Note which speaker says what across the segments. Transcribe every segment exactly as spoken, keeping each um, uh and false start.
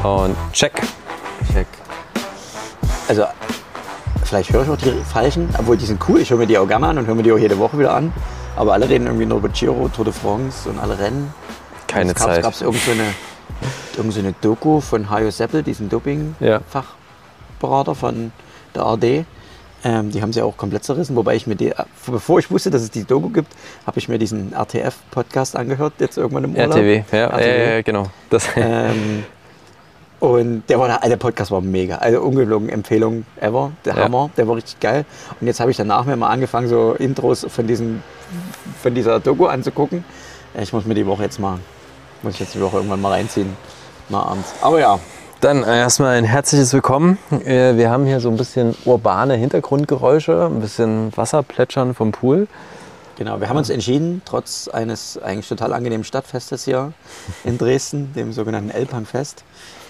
Speaker 1: Und check.
Speaker 2: Check. Also, vielleicht höre ich auch die falschen, obwohl die sind cool. Ich höre mir die auch gerne an und höre mir die auch jede Woche wieder an. Aber alle reden irgendwie nur über Giro, Tour de France und alle Rennen.
Speaker 1: Keine
Speaker 2: es gab,
Speaker 1: Zeit.
Speaker 2: Es gab so irgend so eine, irgend so eine Doku von Hajo Seppel, diesem Doping-Fachberater von der A R D. Ähm, die haben sie auch komplett zerrissen, wobei ich mir die, bevor ich wusste, dass es die Doku gibt, habe ich mir diesen R T F-Podcast angehört, jetzt irgendwann im Urlaub.
Speaker 1: R T W, ja,
Speaker 2: R T W.
Speaker 1: ja, genau. Das
Speaker 2: Ähm, und der, war, der Podcast war mega, also ungelogen Empfehlung ever, der
Speaker 1: Ja.
Speaker 2: Hammer, der war richtig geil. Und jetzt habe ich danach mir mal angefangen, so Intros von, diesen, von dieser Doku anzugucken. Ich muss mir die Woche jetzt mal, muss ich jetzt die Woche irgendwann mal reinziehen, mal abends. Aber ja.
Speaker 1: Dann äh, erstmal ein herzliches Willkommen. Äh, wir haben hier so ein bisschen urbane Hintergrundgeräusche, ein bisschen Wasserplätschern vom Pool.
Speaker 2: Genau, wir haben uns entschieden, trotz eines eigentlich total angenehmen Stadtfestes hier in Dresden, dem sogenannten Elbhangfest,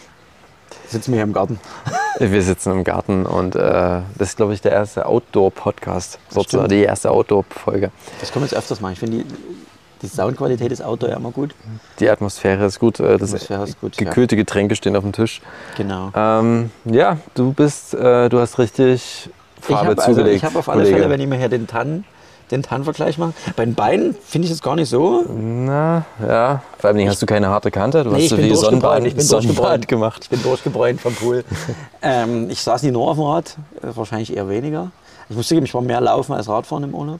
Speaker 2: sitzen wir hier im Garten.
Speaker 1: Wir sitzen im Garten und äh, das ist, glaube ich, der erste Outdoor-Podcast, sozusagen
Speaker 2: stimmt.
Speaker 1: die erste Outdoor-Folge.
Speaker 2: Das können wir jetzt öfters machen. Ich finde, die, die Soundqualität ist Outdoor ja immer gut.
Speaker 1: Die Atmosphäre ist gut, äh, das
Speaker 2: Atmosphäre ist gut,
Speaker 1: gekühlte Getränke stehen auf dem Tisch.
Speaker 2: Genau.
Speaker 1: Ähm, ja, du bist, äh, du hast richtig Farbe
Speaker 2: ich habe also,
Speaker 1: zugelegt.
Speaker 2: ich habe auf alle
Speaker 1: Kollege.
Speaker 2: Fälle, wenn ich mir hier den Tann, den Tann-Vergleich mache, bei den Beinen finde ich es gar nicht so.
Speaker 1: Na, ja. Vor allem hast du keine harte Kante. Du
Speaker 2: Nee,
Speaker 1: hast
Speaker 2: ich
Speaker 1: so
Speaker 2: bin
Speaker 1: wie
Speaker 2: durchgebräunt,
Speaker 1: Sonnenbad,
Speaker 2: ich bin
Speaker 1: Sonnenbad
Speaker 2: durchgebräunt.
Speaker 1: gemacht.
Speaker 2: Ich bin durchgebräunt vom Pool. ähm, ich saß nie nur auf dem Rad, äh, wahrscheinlich eher weniger. Ich muss zugeben, ich war mehr laufen als Radfahren im Urlaub.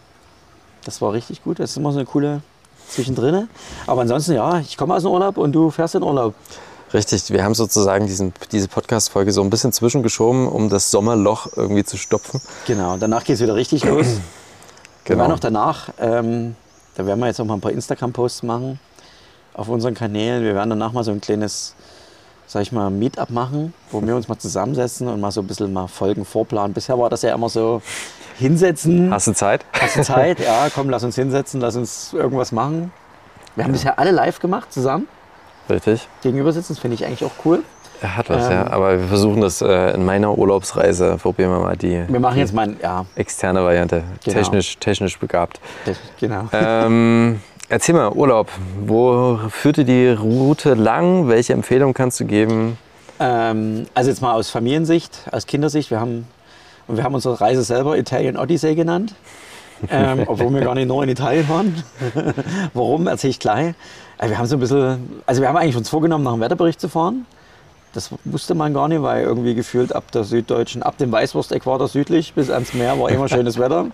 Speaker 2: Das war richtig gut. Das ist immer so eine coole Zwischendrin. Aber ansonsten, ja, ich komme aus dem Urlaub und du fährst in Urlaub.
Speaker 1: Richtig, wir haben sozusagen diesen, diese Podcast-Folge so ein bisschen zwischengeschoben, um das Sommerloch irgendwie zu stopfen.
Speaker 2: Genau, danach geht es wieder richtig los. Wir
Speaker 1: Genau.
Speaker 2: werden auch danach, ähm, da werden wir jetzt auch mal ein paar Instagram-Posts machen auf unseren Kanälen. Wir werden danach mal so ein kleines, sag ich mal, Meetup machen, wo wir uns mal zusammensetzen und mal so ein bisschen mal Folgen vorplanen. Bisher war das ja immer so hinsetzen.
Speaker 1: Hast du Zeit?
Speaker 2: Hast du Zeit? Ja, komm, lass uns hinsetzen, lass uns irgendwas machen. Wir haben bisher alle live gemacht zusammen.
Speaker 1: Richtig.
Speaker 2: Gegenüber sitzen, das finde ich eigentlich auch cool.
Speaker 1: Er hat was,
Speaker 2: Ähm,
Speaker 1: ja. Aber wir versuchen das äh, in meiner Urlaubsreise, probieren wir mal die,
Speaker 2: Wir machen
Speaker 1: die
Speaker 2: jetzt mal, ein- ja,
Speaker 1: externe Variante.
Speaker 2: Genau.
Speaker 1: Technisch, technisch begabt.
Speaker 2: das- genau.
Speaker 1: ähm, erzähl mal, Urlaub. Wo führte die Route lang? Welche Empfehlung kannst du geben?
Speaker 2: Ähm, also jetzt mal aus Familiensicht, aus Kindersicht, wir haben, und wir haben unsere Reise selber Italian Odyssey genannt, ähm, obwohl wir gar nicht nur in Italien waren. Warum, erzähle ich gleich. Also wir haben so ein bisschen, also wir haben eigentlich uns vorgenommen, nach dem Wetterbericht zu fahren. Das wusste man gar nicht, weil irgendwie gefühlt ab der süddeutschen, ab dem Weißwurst-Äquator südlich bis ans Meer war immer schönes Wetter.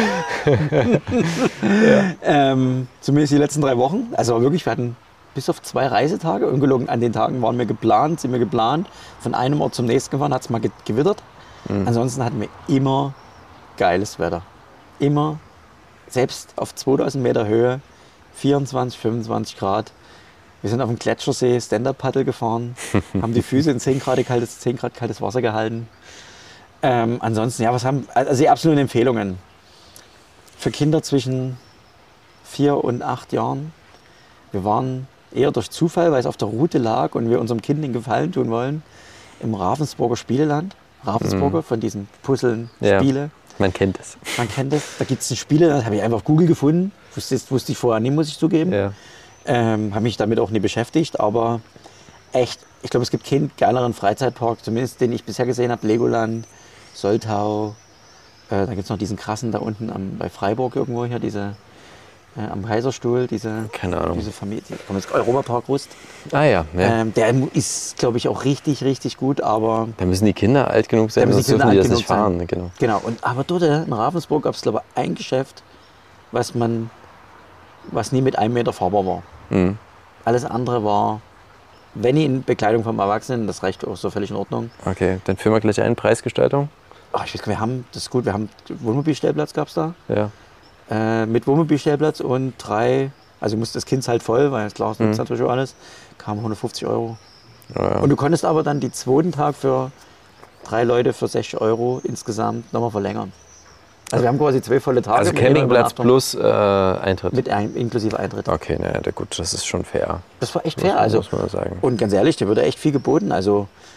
Speaker 2: ja. ähm, zumindest die letzten drei Wochen. Also wirklich, wir hatten bis auf zwei Reisetage, ungelogen an den Tagen waren wir geplant, sind wir geplant, von einem Ort zum nächsten gefahren, hat es mal ge- gewittert. Mhm. Ansonsten hatten wir immer geiles Wetter. Immer, selbst auf zweitausend Meter Höhe, vierundzwanzig, fünfundzwanzig Grad. Wir sind auf dem Gletschersee Stand-Up-Paddle gefahren, haben die Füße in zehn Grad kaltes, zehn Grad kaltes Wasser gehalten. Ähm, ansonsten, ja, was haben, also die absoluten Empfehlungen. Für Kinder zwischen vier und acht Jahren. Wir waren eher durch Zufall, weil es auf der Route lag und wir unserem Kind den Gefallen tun wollen, im Ravensburger Spieleland. Ravensburger,
Speaker 1: Mhm.
Speaker 2: von diesen Puzzeln,
Speaker 1: Ja.
Speaker 2: Spiele.
Speaker 1: Man kennt es.
Speaker 2: Man kennt das. Da gibt es ein Spiel, das habe ich einfach auf Google gefunden. Wusste, wusste ich vorher nicht, muss ich zugeben.
Speaker 1: Ja.
Speaker 2: Ähm, habe mich damit auch nie beschäftigt, aber echt, ich glaube, es gibt keinen geileren Freizeitpark, zumindest den ich bisher gesehen habe. Legoland, Soltau, äh, da gibt es noch diesen krassen da unten am, bei Freiburg irgendwo hier, diese, äh, am Kaiserstuhl, diese,
Speaker 1: Keine Ahnung.
Speaker 2: diese Familie, die, komm, jetzt Europapark Rust.
Speaker 1: Ah ja, ja.
Speaker 2: Ähm, der ist, glaube ich, auch richtig, richtig gut, aber
Speaker 1: Da müssen die Kinder alt genug sein,
Speaker 2: Da müssen
Speaker 1: sonst
Speaker 2: die Kinder
Speaker 1: dürfen die
Speaker 2: alt
Speaker 1: das nicht
Speaker 2: genug sein.
Speaker 1: fahren. Genau.
Speaker 2: genau. Und, aber dort äh, in Ravensburg gab es, glaube ich, ein Geschäft, was man, was nie mit einem Meter fahrbar war.
Speaker 1: Mhm.
Speaker 2: Alles andere war, wenn ich in Bekleidung vom Erwachsenen, das reicht auch so völlig in Ordnung.
Speaker 1: Okay, dann führen wir gleich ein, Preisgestaltung.
Speaker 2: Ach, ich weiß, wir haben, das ist gut, wir haben Wohnmobilstellplatz gab es da,
Speaker 1: Ja.
Speaker 2: äh, mit Wohnmobilstellplatz und drei, also musste das Kind halt voll, weil klar, das nutzt
Speaker 1: Mhm.
Speaker 2: natürlich auch alles, kam hundertfünfzig Euro.
Speaker 1: Ja, ja.
Speaker 2: Und du konntest aber dann die zweiten Tag für drei Leute für sechzig Euro insgesamt nochmal verlängern. Also wir haben quasi zwei volle Tage.
Speaker 1: Also
Speaker 2: mit jeder
Speaker 1: Campingplatz
Speaker 2: Übernachtung
Speaker 1: plus äh, Eintritt.
Speaker 2: mit ein, inklusive Eintritt.
Speaker 1: Okay, naja, gut, das ist schon fair.
Speaker 2: Das war echt
Speaker 1: Muss
Speaker 2: fair.
Speaker 1: man-
Speaker 2: Also,
Speaker 1: muss man sagen.
Speaker 2: und ganz ehrlich, dir wurde echt viel geboten. Also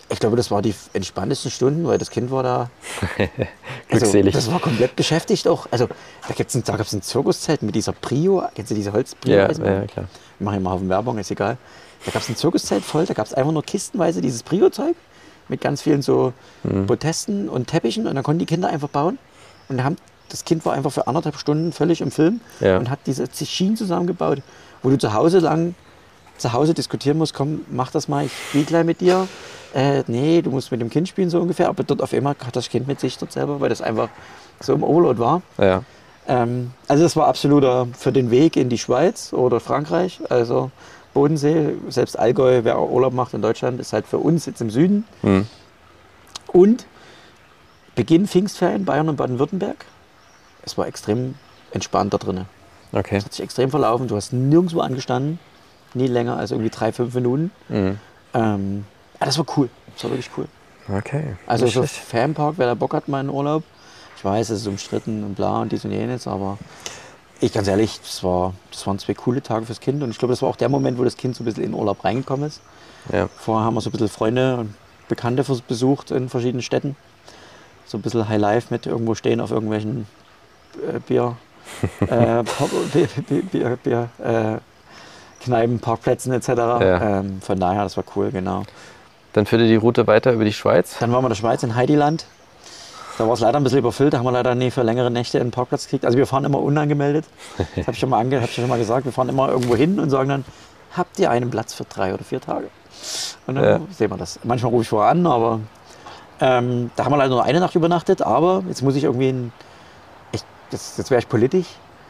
Speaker 2: Ich glaube, das war die entspanntesten Stunden, weil das Kind war da.
Speaker 1: Glückselig.
Speaker 2: Also, das war komplett beschäftigt auch. Also da, gibt's ein, da gab es ein Zirkuszelt mit dieser Prio. Kennst du diese Holz-Prio?
Speaker 1: Ja, ja, klar.
Speaker 2: Ich mache immer auf Werbung, ist egal. Da gab es ein Zirkuszelt voll, da gab es einfach nur kistenweise dieses Prio-Zeug mit ganz vielen so mhm. Protesten und Teppichen und dann konnten die Kinder einfach bauen. Und haben, das Kind war einfach für anderthalb Stunden völlig im Film
Speaker 1: ja.
Speaker 2: und hat diese Schienen zusammengebaut, wo du zu Hause lang zu Hause diskutieren musst, komm, mach das mal, ich spiele gleich mit dir. Äh, nee, du musst mit dem Kind spielen so ungefähr, aber dort auf einmal hat das Kind mit sich dort selber, weil das einfach so im Overload war.
Speaker 1: Ja.
Speaker 2: Ähm, also das war absoluter für den Weg in die Schweiz oder Frankreich, also Bodensee, selbst Allgäu, wer auch Urlaub macht in Deutschland, ist halt für uns jetzt im Süden.
Speaker 1: Mhm.
Speaker 2: Und Beginn Pfingstferien, Bayern und Baden-Württemberg. Es war extrem entspannt da drinnen.
Speaker 1: Okay.
Speaker 2: Es hat sich extrem verlaufen, du hast nirgendwo angestanden, nie länger als irgendwie drei, fünf Minuten.
Speaker 1: Mhm.
Speaker 2: Ähm, ja, das war cool, das war wirklich cool.
Speaker 1: Okay.
Speaker 2: Also
Speaker 1: Nicht
Speaker 2: so
Speaker 1: schlecht.
Speaker 2: Fanpark, wer da Bock hat, mal in Urlaub. Ich weiß, es ist umstritten und bla und dies und jenes, aber ich ganz ehrlich, das, war, das waren zwei coole Tage fürs Kind und ich glaube, das war auch der Moment, wo das Kind so ein bisschen in den Urlaub reingekommen ist.
Speaker 1: Ja.
Speaker 2: Vorher haben wir so ein bisschen Freunde und Bekannte besucht in verschiedenen Städten. So ein bisschen High Life mit irgendwo stehen auf irgendwelchen äh, Bier, äh, Bier, Bier, Bier, Bier äh, Kneipen, Parkplätzen et cetera.
Speaker 1: Ja.
Speaker 2: Ähm, von daher, das war cool, genau.
Speaker 1: Dann führte die Route weiter über die Schweiz.
Speaker 2: Dann waren wir in der Schweiz, in Heidiland. Da war es leider ein bisschen überfüllt, da haben wir leider nie für längere Nächte einen Parkplatz gekriegt. Also wir fahren immer unangemeldet. Das habe ich, schon mal ange- hab ich schon mal gesagt. Wir fahren immer irgendwo hin und sagen dann, habt ihr einen Platz für drei oder vier Tage? Und dann
Speaker 1: Ja.
Speaker 2: sehen wir das. Manchmal rufe ich vorher an, aber ähm, da haben wir leider nur eine Nacht übernachtet. Aber jetzt muss ich irgendwie, ein, ich, das, jetzt wäre ich politisch.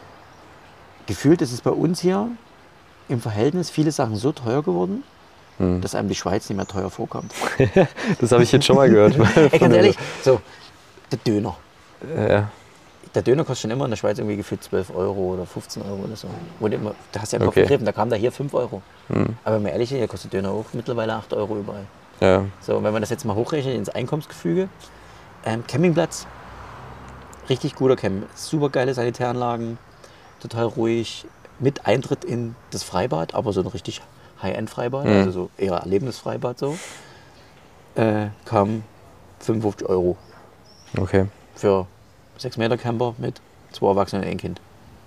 Speaker 2: Gefühlt ist es bei uns hier im Verhältnis viele Sachen so teuer geworden,
Speaker 1: Hm.
Speaker 2: dass einem die Schweiz nicht mehr teuer vorkommt.
Speaker 1: Das habe ich jetzt schon mal gehört.
Speaker 2: Ey, ganz ehrlich, so, der Döner.
Speaker 1: Ja.
Speaker 2: Der Döner kostet schon immer in der Schweiz irgendwie gefühlt zwölf Euro oder fünfzehn Euro oder so. Wo du immer, da hast du ja im Kopf
Speaker 1: Okay.
Speaker 2: gegriffen, da kam da hier fünf Euro.
Speaker 1: Hm.
Speaker 2: Aber wenn man ehrlich ist, hier kostet Döner auch mittlerweile acht Euro überall.
Speaker 1: Ja.
Speaker 2: So, und wenn man das jetzt mal hochrechnet ins Einkommensgefüge, ähm, Campingplatz, richtig guter Camp, super geile Sanitäranlagen, total ruhig, mit Eintritt in das Freibad, aber so ein richtig High-End-Freibad,
Speaker 1: Mhm.
Speaker 2: also so eher Erlebnisfreibad so, äh, kam fünfundfünfzig Euro
Speaker 1: Okay.
Speaker 2: für sechs Meter Camper mit zwei Erwachsenen und ein Kind.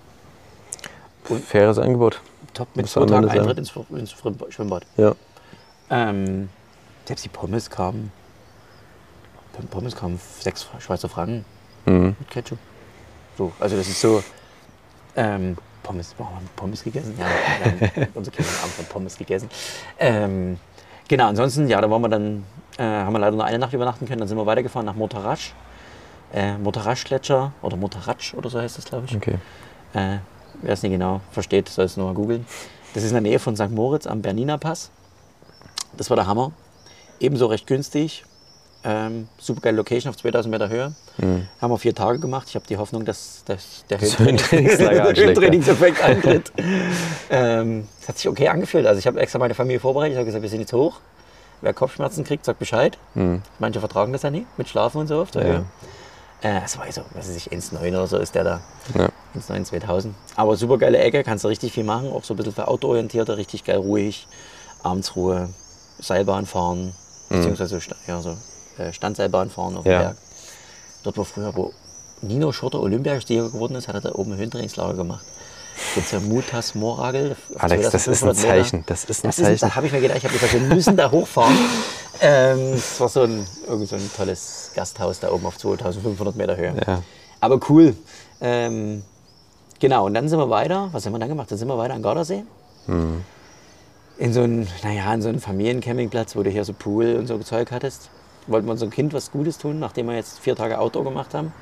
Speaker 2: Und
Speaker 1: Faires Angebot.
Speaker 2: top, mit
Speaker 1: Muss
Speaker 2: zwei
Speaker 1: man
Speaker 2: Tagen
Speaker 1: sagen.
Speaker 2: Eintritt ins, ins Schwimmbad.
Speaker 1: Ja.
Speaker 2: Ähm, selbst die Pommes kamen, Pommes kamen sechs Schweizer Franken
Speaker 1: Mhm.
Speaker 2: mit Ketchup. So, also das ist so, ähm, Pommes, warum haben wir Pommes gegessen? Ja, wir haben, unsere Kinder haben Abend von Pommes gegessen. Ähm, genau, ansonsten, ja, da waren wir dann, äh, haben wir leider nur eine Nacht übernachten können, dann sind wir weitergefahren nach Motarasch. Äh, Motarasch-Gletscher oder Motaratsch oder so heißt das, glaube ich.
Speaker 1: Okay.
Speaker 2: Äh, wer es nicht genau versteht, soll es nur mal googeln. Das ist in der Nähe von Sankt Moritz am Berniner Pass. Das war der Hammer. Ebenso recht günstig. Ähm, super geile Location auf zweitausend Meter Höhe.
Speaker 1: Mhm.
Speaker 2: Haben wir vier Tage gemacht. Ich habe die Hoffnung, dass, dass der
Speaker 1: Das Höhentrainingslager anschlägt, ja.
Speaker 2: Höhentrainingseffekt eintritt. ähm, das hat sich okay angefühlt. Also ich habe extra meine Familie vorbereitet. Ich habe gesagt, wir sind jetzt hoch. Wer Kopfschmerzen kriegt, sagt Bescheid.
Speaker 1: Mhm.
Speaker 2: Manche vertragen das ja nicht, mit Schlafen und so auf der
Speaker 1: Ja.
Speaker 2: Höhe. Äh, das war so, was weiß ich, eins Komma neun oder so ist der da.
Speaker 1: Ja.
Speaker 2: eins Komma neun zweitausend. Aber super geile Ecke, kannst du richtig viel machen. Auch so ein bisschen für Auto-orientierter, richtig geil ruhig. Abends Ruhe, Seilbahn fahren, beziehungsweise sta- ja, so, äh, Standseilbahn fahren auf dem
Speaker 1: Ja.
Speaker 2: Berg. Dort war früher, wo Nino Schurter Olympiasieger geworden ist, hat er da oben ein Höhentrainingslager gemacht. Gibt es ja Mutas Moragel. auf
Speaker 1: Alex, das ist ein
Speaker 2: zweitausendfünfhundert Meter.
Speaker 1: Zeichen. Das ist ein
Speaker 2: Das ist,
Speaker 1: Zeichen.
Speaker 2: da habe ich mir gedacht, ich habe gesagt, wir müssen da hochfahren. ähm, das war so ein, irgend so ein tolles Gasthaus da oben auf zweitausendfünfhundert Meter Höhe.
Speaker 1: Ja.
Speaker 2: Aber cool. Ähm, genau, und dann sind wir weiter. Was haben wir dann gemacht? Dann sind wir weiter an Gardasee.
Speaker 1: Mhm.
Speaker 2: In so einen, naja, in so einen Familiencampingplatz, wo du hier so Pool und so Zeug hattest. Wollten wir unserem Kind was Gutes tun, nachdem wir jetzt vier Tage Outdoor gemacht haben.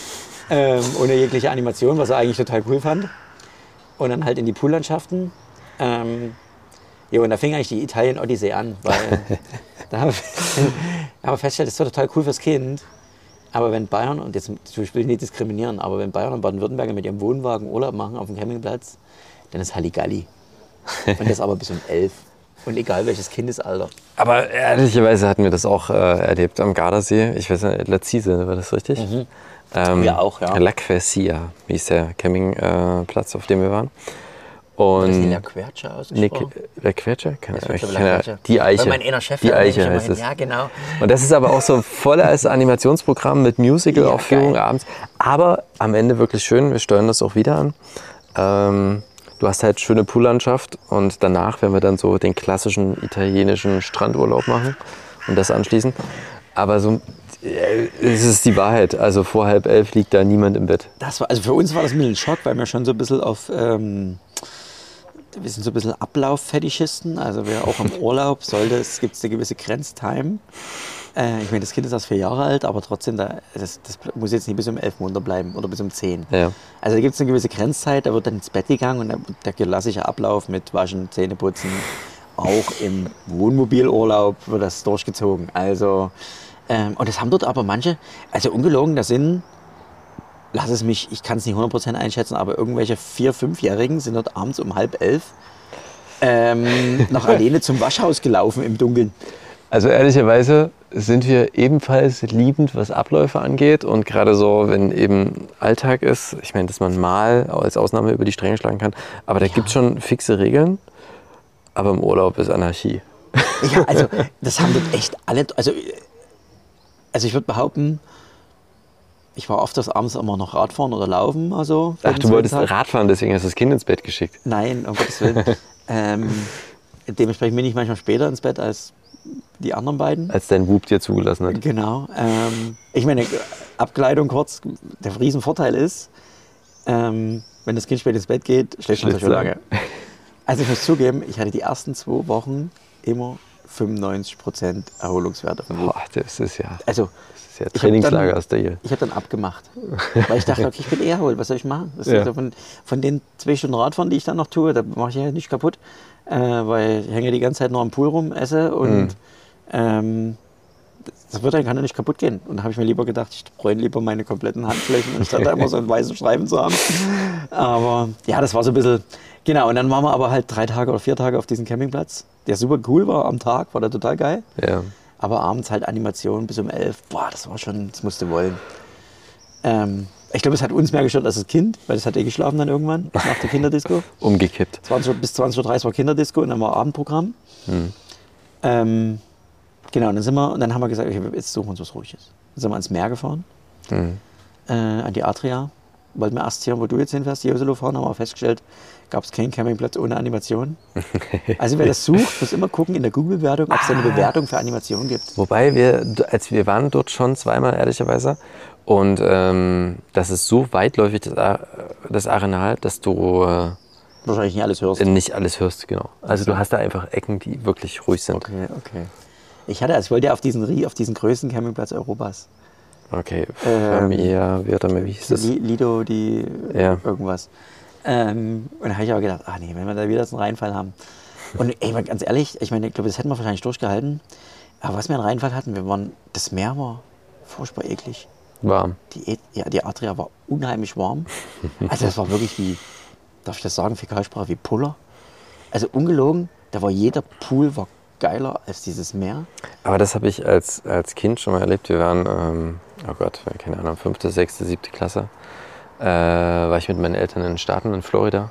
Speaker 2: Ähm, ohne jegliche Animation, was er eigentlich total cool fand. Und dann halt in die Poollandschaften. Ähm, jo, und da fing eigentlich die Italien-Odyssee an, weil da haben wir, haben wir festgestellt, das ist doch total cool fürs Kind. Aber wenn Bayern, und jetzt will ich nicht diskriminieren, aber wenn Bayern und Baden-Württemberg mit ihrem Wohnwagen Urlaub machen auf dem Campingplatz, dann ist Halligalli. Und das aber bis um elf. Und egal welches Kindesalter.
Speaker 1: Aber ehrlicherweise hatten wir das auch äh, erlebt am Gardasee. Ich weiß nicht, Lazise, war das richtig?
Speaker 2: Mhm.
Speaker 1: Ähm,
Speaker 2: Wir auch, ja.
Speaker 1: La Quercia hieß der Campingplatz, äh, auf dem wir waren. Und
Speaker 2: ist die La Quercia ausgesprochen?
Speaker 1: La Quercia? Keine Ahnung.
Speaker 2: Ich glaube,
Speaker 1: Ich kenne-
Speaker 2: La Quercia.
Speaker 1: Die Eiche.
Speaker 2: Weil mein einer Chef
Speaker 1: die
Speaker 2: da,
Speaker 1: Eiche
Speaker 2: nehme ich
Speaker 1: heißt
Speaker 2: immer
Speaker 1: es.
Speaker 2: hin. Ja, genau.
Speaker 1: Und das ist aber auch so voll als Animationsprogramm mit Musical-Aufführung
Speaker 2: Ja, geil.
Speaker 1: abends. Aber am Ende wirklich schön. Wir steuern das auch wieder an. Ähm, du hast halt schöne Poollandschaft und danach werden wir dann so den klassischen italienischen Strandurlaub machen und das anschließen. Aber so äh, es ist die Wahrheit. Also vor halb elf liegt da niemand im Bett.
Speaker 2: Das war, also für uns war das ein Schock, weil wir schon so ein bisschen auf, ähm, wir sind so ein bisschen Ablauf-Fetischisten. Also wir auch im Urlaub sollte es, gibt es eine gewisse Grenztime. Äh, ich meine, das Kind ist erst vier Jahre alt, aber trotzdem, da, das, das muss jetzt nicht bis um elf Monate bleiben oder bis um zehn.
Speaker 1: Ja.
Speaker 2: Also da gibt es eine gewisse Grenzzeit, da wird dann ins Bett gegangen und der, der klassische Ablauf mit Waschen, Zähneputzen, auch im Wohnmobilurlaub wird das durchgezogen. Also, ähm, und das haben dort aber manche, also ungelogen, das sind, lass es mich, ich kann es nicht hundert Prozent einschätzen, aber irgendwelche vier-, fünfjährigen sind dort abends um halb elf ähm, noch alleine zum Waschhaus gelaufen im Dunkeln.
Speaker 1: Also ehrlicherweise sind wir ebenfalls liebend, was Abläufe angeht. Und gerade so, wenn eben Alltag ist, ich meine, dass man mal als Ausnahme über die Stränge schlagen kann, aber da
Speaker 2: Ja.
Speaker 1: gibt es schon fixe Regeln. Aber im Urlaub ist Anarchie.
Speaker 2: Ja, also das haben dort echt alle, also, also ich würde behaupten, ich war oft das abends immer noch Radfahren oder Laufen. Also
Speaker 1: Ach, du wolltest
Speaker 2: Tag.
Speaker 1: Radfahren, deswegen hast du das Kind ins Bett geschickt.
Speaker 2: Nein, um Gottes Willen. ähm, dementsprechend bin ich manchmal später ins Bett als die anderen beiden.
Speaker 1: Als dein Bub dir zugelassen hat.
Speaker 2: Genau. Ähm, ich meine, Abkleidung kurz, der Riesenvorteil ist, ähm, wenn das Kind spät ins Bett geht, schläft man so
Speaker 1: Schläft
Speaker 2: schon
Speaker 1: lang.
Speaker 2: lange. Also ich muss zugeben, ich hatte die ersten zwei Wochen immer fünfundneunzig Prozent Erholungswerte von Bub.
Speaker 1: Boah, das ist ja,
Speaker 2: Also
Speaker 1: das ist ja
Speaker 2: ich hab
Speaker 1: Trainingslager
Speaker 2: dann-
Speaker 1: aus der hier.
Speaker 2: ich habe dann abgemacht, weil ich dachte, okay, ich bin eh erholt, was soll ich machen? Das
Speaker 1: Ja.
Speaker 2: ist ja von, von den zwei Stunden Radfahren, die ich dann noch tue, da mache ich ja nicht kaputt, äh, weil ich hänge die ganze Zeit nur am Pool rum, esse und
Speaker 1: Mhm.
Speaker 2: ähm, das wird dann kann ja nicht kaputt gehen. Und da habe ich mir lieber gedacht, ich bräune lieber meine kompletten Handflächen, anstatt da immer so einen weißen Streifen zu haben. Aber ja, das war so ein bisschen, genau. Und dann waren wir aber halt drei Tage oder vier Tage auf diesem Campingplatz, der super cool war am Tag, war der total geil.
Speaker 1: Ja.
Speaker 2: Aber abends halt Animation bis um elf. Boah, das war schon, das musste wollen. Ähm, ich glaube, es hat uns mehr gestört als das Kind, weil das hat eh geschlafen dann irgendwann nach der Kinderdisco.
Speaker 1: Umgekippt.
Speaker 2: zwanzig, Uhr- bis zwanzig Uhr dreißig war Kinderdisco und dann war Abendprogramm. Ähm, genau, und dann sind wir, und dann haben wir gesagt, okay, jetzt suchen wir uns was Ruhiges. Dann sind wir ans Meer gefahren,
Speaker 1: Mhm.
Speaker 2: äh, an die Adria. Wollten wir erst hier, wo du jetzt hinfährst, die Joselo fahren, haben wir festgestellt, gab es keinen Campingplatz ohne Animation. Also wer das sucht, muss immer gucken in der Google-Bewertung, ob es da eine Bewertung für Animation gibt.
Speaker 1: Wobei wir, als wir waren dort schon zweimal, ehrlicherweise. Und ähm, das ist so weitläufig, das, Ar- das Arenal, dass du äh,
Speaker 2: Wahrscheinlich nicht alles hörst.
Speaker 1: nicht alles hörst, genau. Also du hast da einfach Ecken, die wirklich ruhig sind.
Speaker 2: Okay, okay. Ich hatte, also ich wollte ja auf diesen, Rie- auf diesen größten Campingplatz Europas.
Speaker 1: Okay,
Speaker 2: Ähm,
Speaker 1: Familia, wie, oder wie hieß das?
Speaker 2: Li- Lido, die
Speaker 1: Ja.
Speaker 2: irgendwas. Ähm, und da habe ich aber gedacht, ach nee, wenn wir da wieder so einen Reinfall haben. Und ey, mal ganz ehrlich, ich meine, ich glaube, das hätten wir wahrscheinlich durchgehalten. Aber was wir einen Reinfall hatten, wir waren, das Meer war furchtbar eklig.
Speaker 1: Warm.
Speaker 2: Die, E- ja, die Adria war unheimlich warm. Also das war wirklich wie, darf ich das sagen, Fäkalsprache, wie Puller. Also ungelogen, da war jeder Pool war geiler als dieses Meer.
Speaker 1: Aber das habe ich als, als Kind schon mal erlebt. Wir waren, ähm, oh Gott, keine Ahnung, fünfte, sechste, siebte Klasse. Äh, war ich mit meinen Eltern in den Staaten in Florida.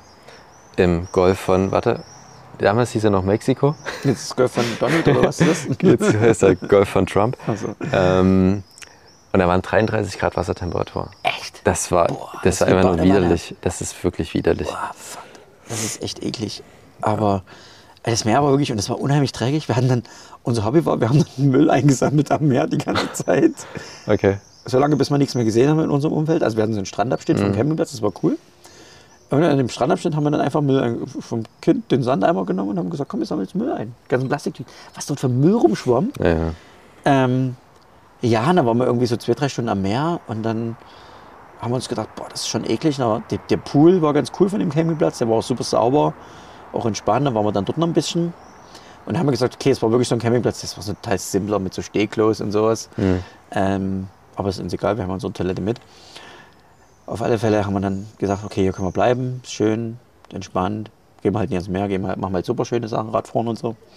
Speaker 1: Im Golf von, warte, damals hieß er noch Mexiko.
Speaker 2: Jetzt ist das Golf von Donald oder was ist das?
Speaker 1: Jetzt heißt er Golf von Trump.
Speaker 2: Also,
Speaker 1: Ähm, und da waren dreiunddreißig Grad Wassertemperatur.
Speaker 2: echt?
Speaker 1: Das war,
Speaker 2: Boah,
Speaker 1: das
Speaker 2: das
Speaker 1: ist einfach
Speaker 2: geht
Speaker 1: nur
Speaker 2: doch immer,
Speaker 1: widerlich. Das ist wirklich widerlich.
Speaker 2: Boah, fuck. Das ist echt eklig. Aber äh, das Meer war wirklich, und das war unheimlich dreckig. Wir hatten dann, unser Hobby war, wir haben dann Müll eingesammelt am Meer die ganze Zeit.
Speaker 1: Okay.
Speaker 2: Solange bis wir nichts mehr gesehen haben in unserem Umfeld. Also wir hatten so einen Strandabschnitt vom Campingplatz, das war cool. Und an dem Strandabschnitt haben wir dann einfach Müll ein- vom Kind den Sandeimer genommen und haben gesagt, komm, jetzt sammeln wir Müll ein. Ganzen Plastiktüten. Was dort für Müll rumschwamm.
Speaker 1: Ja, ja.
Speaker 2: Ähm, ja, und dann waren wir irgendwie so zwei, drei Stunden am Meer und dann haben wir uns gedacht, boah, das ist schon eklig. Aber der, der Pool war ganz cool von dem Campingplatz, der war auch super sauber, auch entspannt. Dann waren wir dann dort noch ein bisschen. Und dann haben wir gesagt, okay, es war wirklich so ein Campingplatz, das war so teils simpler mit so Stehklos und sowas. Ähm, aber es ist uns egal, wir haben unsere Toilette mit. Auf alle Fälle haben wir dann gesagt, okay, hier können wir bleiben, ist schön, entspannt. Gehen wir halt nicht ins Meer, gehen wir halt, machen wir halt super schöne Sachen, Radfahren und so.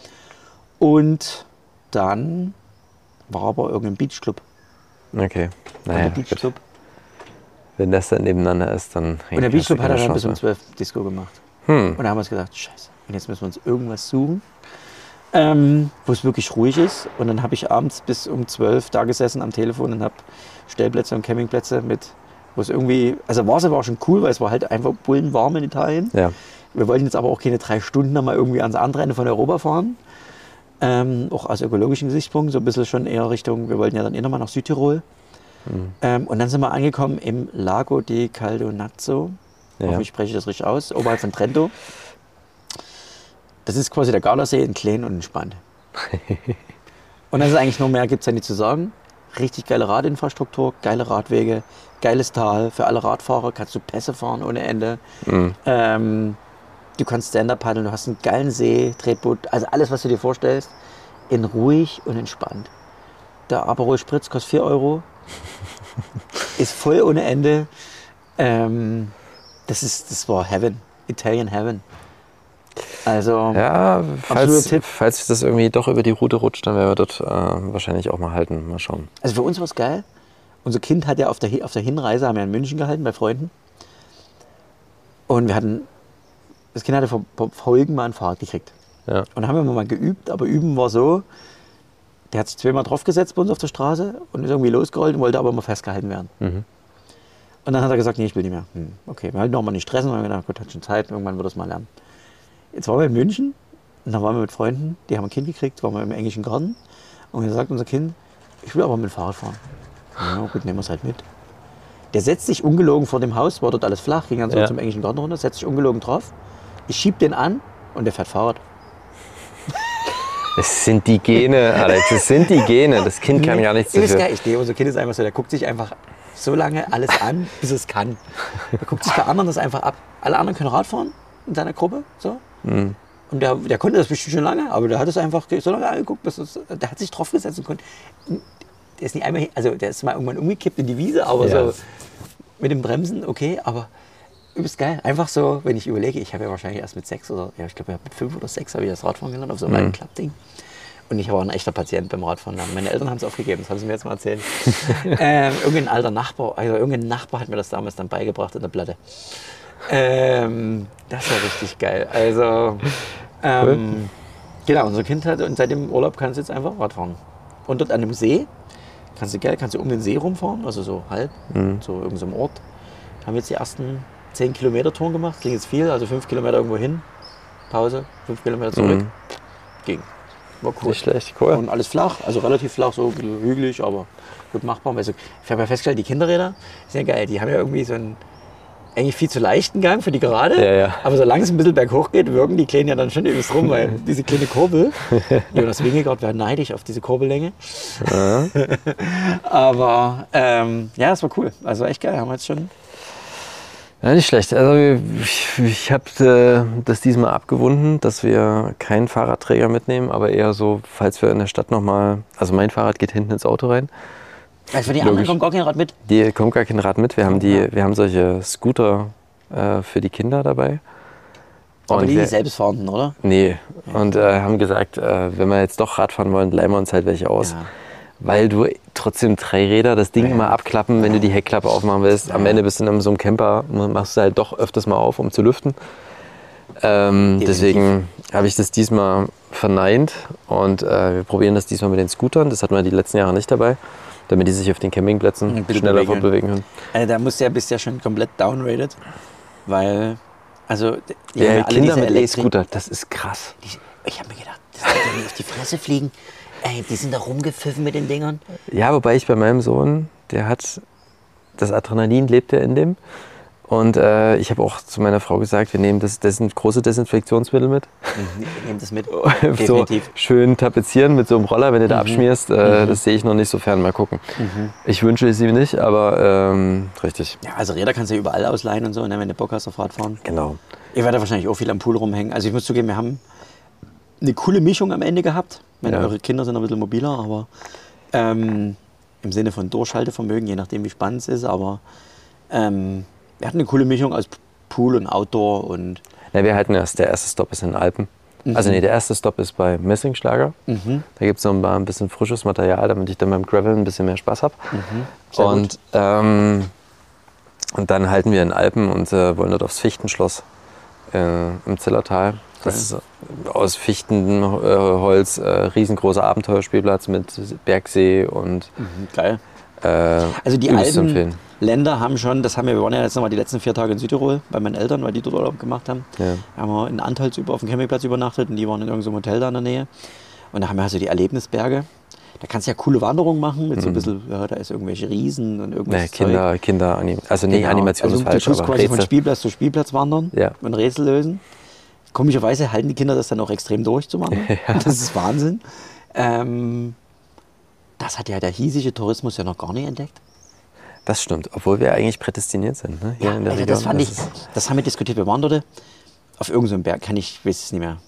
Speaker 2: Und dann war aber irgendein Beachclub.
Speaker 1: Okay.
Speaker 2: Und
Speaker 1: Naja,
Speaker 2: der
Speaker 1: gut.
Speaker 2: Beachclub
Speaker 1: Wenn das dann nebeneinander ist, dann
Speaker 2: Und der Beachclub hat
Speaker 1: er
Speaker 2: er dann bis um zwölf Disco gemacht.
Speaker 1: Hm.
Speaker 2: Und da haben wir uns gedacht, scheiße, und jetzt müssen wir uns irgendwas suchen, ähm, wo es wirklich ruhig ist. Und dann habe ich abends bis um zwölf da gesessen am Telefon und habe Stellplätze und Campingplätze mit, wo es irgendwie, also Vaasa war schon cool, weil es war halt einfach bullenwarm in Italien.
Speaker 1: Ja.
Speaker 2: Wir wollten jetzt aber auch keine drei Stunden noch mal irgendwie ans andere Ende von Europa fahren. Ähm, auch aus ökologischen Gesichtspunkten, so ein bisschen schon eher Richtung, wir wollten ja dann eh noch mal nach Südtirol. Mhm. Ähm, und dann sind wir angekommen im Lago di Caldonazzo. Ja. Hoffentlich spreche ich das richtig aus, oberhalb von Trento. Das ist quasi der Gardasee in klein und entspannt. Und das ist eigentlich nur mehr, gibt es ja nicht zu sagen. Richtig geile Radinfrastruktur, geile Radwege, geiles Tal. Für alle Radfahrer kannst du Pässe fahren ohne Ende. Mhm. Ähm, du kannst Stand-Up paddeln, du hast einen geilen See, Tretboot, also alles, was du dir vorstellst, in ruhig und entspannt. Der Aperol Spritz kostet vier Euro, ist voll ohne Ende. Ähm, das, ist, das war Heaven, Italian Heaven. Also,
Speaker 1: ja, falls, falls das irgendwie doch über die Route rutscht, dann werden wir dort äh, wahrscheinlich auch mal halten. Mal schauen.
Speaker 2: Also für uns war es geil. Unser Kind hat ja auf der, auf der Hinreise, haben wir in München gehalten bei Freunden. Und wir hatten, das Kind hatte vor, vor Folgen mal ein Fahrrad gekriegt.
Speaker 1: Ja.
Speaker 2: Und dann haben wir mal geübt, aber üben war so, der hat sich zweimal draufgesetzt bei uns auf der Straße und ist irgendwie losgerollt und wollte aber immer festgehalten werden. Mhm. Und dann hat er gesagt, nee, ich will nicht mehr. Hm, okay, wir halten noch mal nicht stressen. Und dann haben wir gedacht, gut, hat schon Zeit, irgendwann wird er es mal lernen. Jetzt waren wir in München und dann waren wir mit Freunden, die haben ein Kind gekriegt, waren wir im englischen Garten. Und dann sagt unser Kind, ich will aber mit dem Fahrrad fahren. Ja, gut, nehmen wir es halt mit. Der setzt sich ungelogen vor dem Haus, war dort alles flach, ging dann so ja. zum englischen Garten runter, setzt sich ungelogen drauf. Ich schieb den an und der fährt Fahrrad.
Speaker 1: Das sind die Gene, Alex, das sind die Gene. Das Kind kann gar nichts dafür.
Speaker 2: Geil. Ich denke, unser Kind ist einfach so, der guckt sich einfach so lange alles an, bis es kann. Der guckt sich bei anderen das einfach ab. Alle anderen können Rad fahren in seiner Gruppe, so. Mhm. Und der, der konnte das bestimmt schon lange, aber der hat es einfach so lange angeguckt, bis es, der hat sich drauf gesetzt und konnte. Der ist nicht einmal, also der ist mal irgendwann umgekippt in die Wiese, aber ja. so mit dem Bremsen, okay, aber übelst geil. Einfach so, wenn ich überlege, ich habe ja wahrscheinlich erst mit sechs oder, ja, ich glaube, mit fünf oder sechs habe ich das Radfahren gelernt, auf so einem mhm. Klappding. Und ich war ein echter Patient beim Radfahren. Meine Eltern haben es aufgegeben, das haben sie mir jetzt mal erzählt. ähm, irgendein alter Nachbar, also irgendein Nachbar hat mir das damals dann beigebracht in der Platte. Ähm, das war richtig geil. Also, ähm, cool. Genau, unser Kind hat, und seit dem Urlaub kannst du jetzt einfach Rad fahren. Und dort an dem See, kannst du geil, kannst du um den See rumfahren, also so halb, mhm. so irgendeinem so Ort. Haben jetzt die ersten zehn Kilometer Touren gemacht, klingt jetzt viel, also fünf Kilometer irgendwo hin, Pause, fünf Kilometer zurück, mhm. ging. War cool.
Speaker 1: Nicht schlecht, cool.
Speaker 2: Und alles flach, also relativ flach, so hügelig, aber gut machbar. Also, ich habe ja festgestellt, die Kinderräder sind ja geil, die haben ja irgendwie so einen eigentlich viel zu leichten Gang für die Gerade,
Speaker 1: ja, ja.
Speaker 2: aber solange es ein bisschen berghoch geht, wirken die Kleinen ja dann schon übelst rum, weil diese kleine Kurbel, Jonas Wingegaard wäre neidisch auf diese Kurbellänge. Ja. Aber ähm, ja, es war cool, also echt geil, haben wir jetzt schon.
Speaker 1: Ja, nicht schlecht. Also ich, ich habe äh, das diesmal abgewunden, dass wir keinen Fahrradträger mitnehmen, aber eher so, falls wir in der Stadt nochmal, also mein Fahrrad geht hinten ins Auto rein.
Speaker 2: Also für die anderen kommt gar kein Rad mit?
Speaker 1: Die kommt gar kein Rad mit. Wir haben, die, wir haben solche Scooter äh, für die Kinder dabei.
Speaker 2: Aber
Speaker 1: und
Speaker 2: die
Speaker 1: wir,
Speaker 2: selbstfahrenden, oder?
Speaker 1: Nee. Und äh, haben gesagt, äh, wenn wir jetzt doch Rad fahren wollen, leihen wir uns halt welche aus. Ja. Weil du trotzdem drei Räder, das Ding ja. immer abklappen, wenn du die Heckklappe aufmachen willst. Ja. Am Ende bist du in so einem Camper, machst du halt doch öfters mal auf, um zu lüften. Ähm, deswegen habe ich das diesmal verneint und äh, wir probieren das diesmal mit den Scootern. Das hatten wir die letzten Jahre nicht dabei, damit die sich auf den Campingplätzen schneller fortbewegen können.
Speaker 2: Also da musst du ja, bist ja schon komplett downrated, weil, also die
Speaker 1: ja,
Speaker 2: haben ja alle
Speaker 1: Kinder
Speaker 2: diese
Speaker 1: mit
Speaker 2: Elektrik-
Speaker 1: E-Scooter, das ist krass.
Speaker 2: Die, ich habe mir gedacht, das wird ja nicht auf die Fresse fliegen. Ey, die sind da rumgepfiffen mit den Dingern.
Speaker 1: Ja, wobei ich bei meinem Sohn, der hat, das Adrenalin lebt ja in dem. Und äh, ich habe auch zu meiner Frau gesagt, wir nehmen das, das sind große Desinfektionsmittel mit.
Speaker 2: Mhm, nehmen das mit,
Speaker 1: so schön tapezieren mit so einem Roller, wenn du mhm. da abschmierst. Äh, mhm. Das sehe ich noch nicht so fern, mal gucken. Mhm. Ich wünsche es ihm nicht, aber ähm, richtig.
Speaker 2: Ja, also Räder kannst du ja überall ausleihen und so, ne, wenn du Bock hast auf Radfahren.
Speaker 1: Genau.
Speaker 2: Ihr werdet wahrscheinlich auch viel am Pool rumhängen. Also ich muss zugeben, wir haben eine coole Mischung am Ende gehabt. Ich meine, ja. Eure Kinder sind ein bisschen mobiler, aber ähm, im Sinne von Durchhaltevermögen, je nachdem wie spannend es ist, aber ähm, wir hatten eine coole Mischung aus Pool und Outdoor. Und
Speaker 1: ja, wir halten erst, der erste Stopp ist in den Alpen. Mhm. Also nee, der erste Stopp ist bei Messingschlager. Mhm. Da gibt es noch ein bisschen frisches Material, damit ich dann beim Graveln ein bisschen mehr Spaß habe. Mhm. Und, ähm, und dann halten wir in den Alpen und äh, wollen dort aufs Fichtenschloss. äh, im Zillertal. Das ist aus Fichtenholz, äh, riesengroßer Abenteuerspielplatz mit Bergsee und
Speaker 2: Mhm, geil.
Speaker 1: äh,
Speaker 2: Also die
Speaker 1: übelst zu
Speaker 2: alten
Speaker 1: empfehlen.
Speaker 2: Länder haben schon, das haben wir, wir waren ja jetzt nochmal die letzten vier Tage in Südtirol bei meinen Eltern, weil die dort Urlaub gemacht haben.
Speaker 1: Ja.
Speaker 2: Haben wir in Antholz über auf dem Campingplatz übernachtet und die waren in irgendeinem Hotel da in der Nähe. Und da haben wir also die Erlebnisberge. Da kannst du ja coole Wanderungen machen mit so ein bisschen, ja, da ist irgendwelche Riesen und irgendwas.
Speaker 1: Nee, Kinder, Kinder, Anim also nee,
Speaker 2: Genau.
Speaker 1: Animation
Speaker 2: Also
Speaker 1: ist falsch,
Speaker 2: du tust
Speaker 1: aber
Speaker 2: quasi von
Speaker 1: Rätsel.
Speaker 2: Spielplatz zu Spielplatz wandern
Speaker 1: Ja.
Speaker 2: und Rätsel lösen. Komischerweise halten die Kinder das dann auch extrem durch zu wandern.
Speaker 1: Ja.
Speaker 2: Das ist Wahnsinn. Ähm, das hat ja der hiesige Tourismus ja noch gar nicht entdeckt.
Speaker 1: Das stimmt, obwohl wir eigentlich prädestiniert sind, ne? Hier
Speaker 2: Ja,
Speaker 1: in der
Speaker 2: also
Speaker 1: Region.
Speaker 2: das fand ich,
Speaker 1: ist-
Speaker 2: das haben wir diskutiert. Wir waren dort auf irgendeinem Berg, kann ich, weiß es nicht mehr,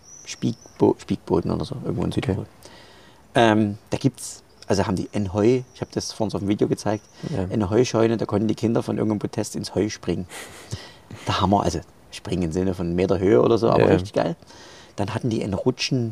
Speaker 2: Spiegbo Spiegboden oder so, irgendwo in Südtirol. Ähm, da gibt's, also haben die ein Heu, ich habe das vorhin auf dem Video gezeigt,
Speaker 1: Ja.
Speaker 2: eine Heuscheune, da konnten die Kinder von irgendeinem Protest ins Heu springen. Der Hammer, also springen im Sinne von einen Meter Höhe oder so, aber
Speaker 1: Ja.
Speaker 2: richtig geil. Dann hatten die einen Rutschen,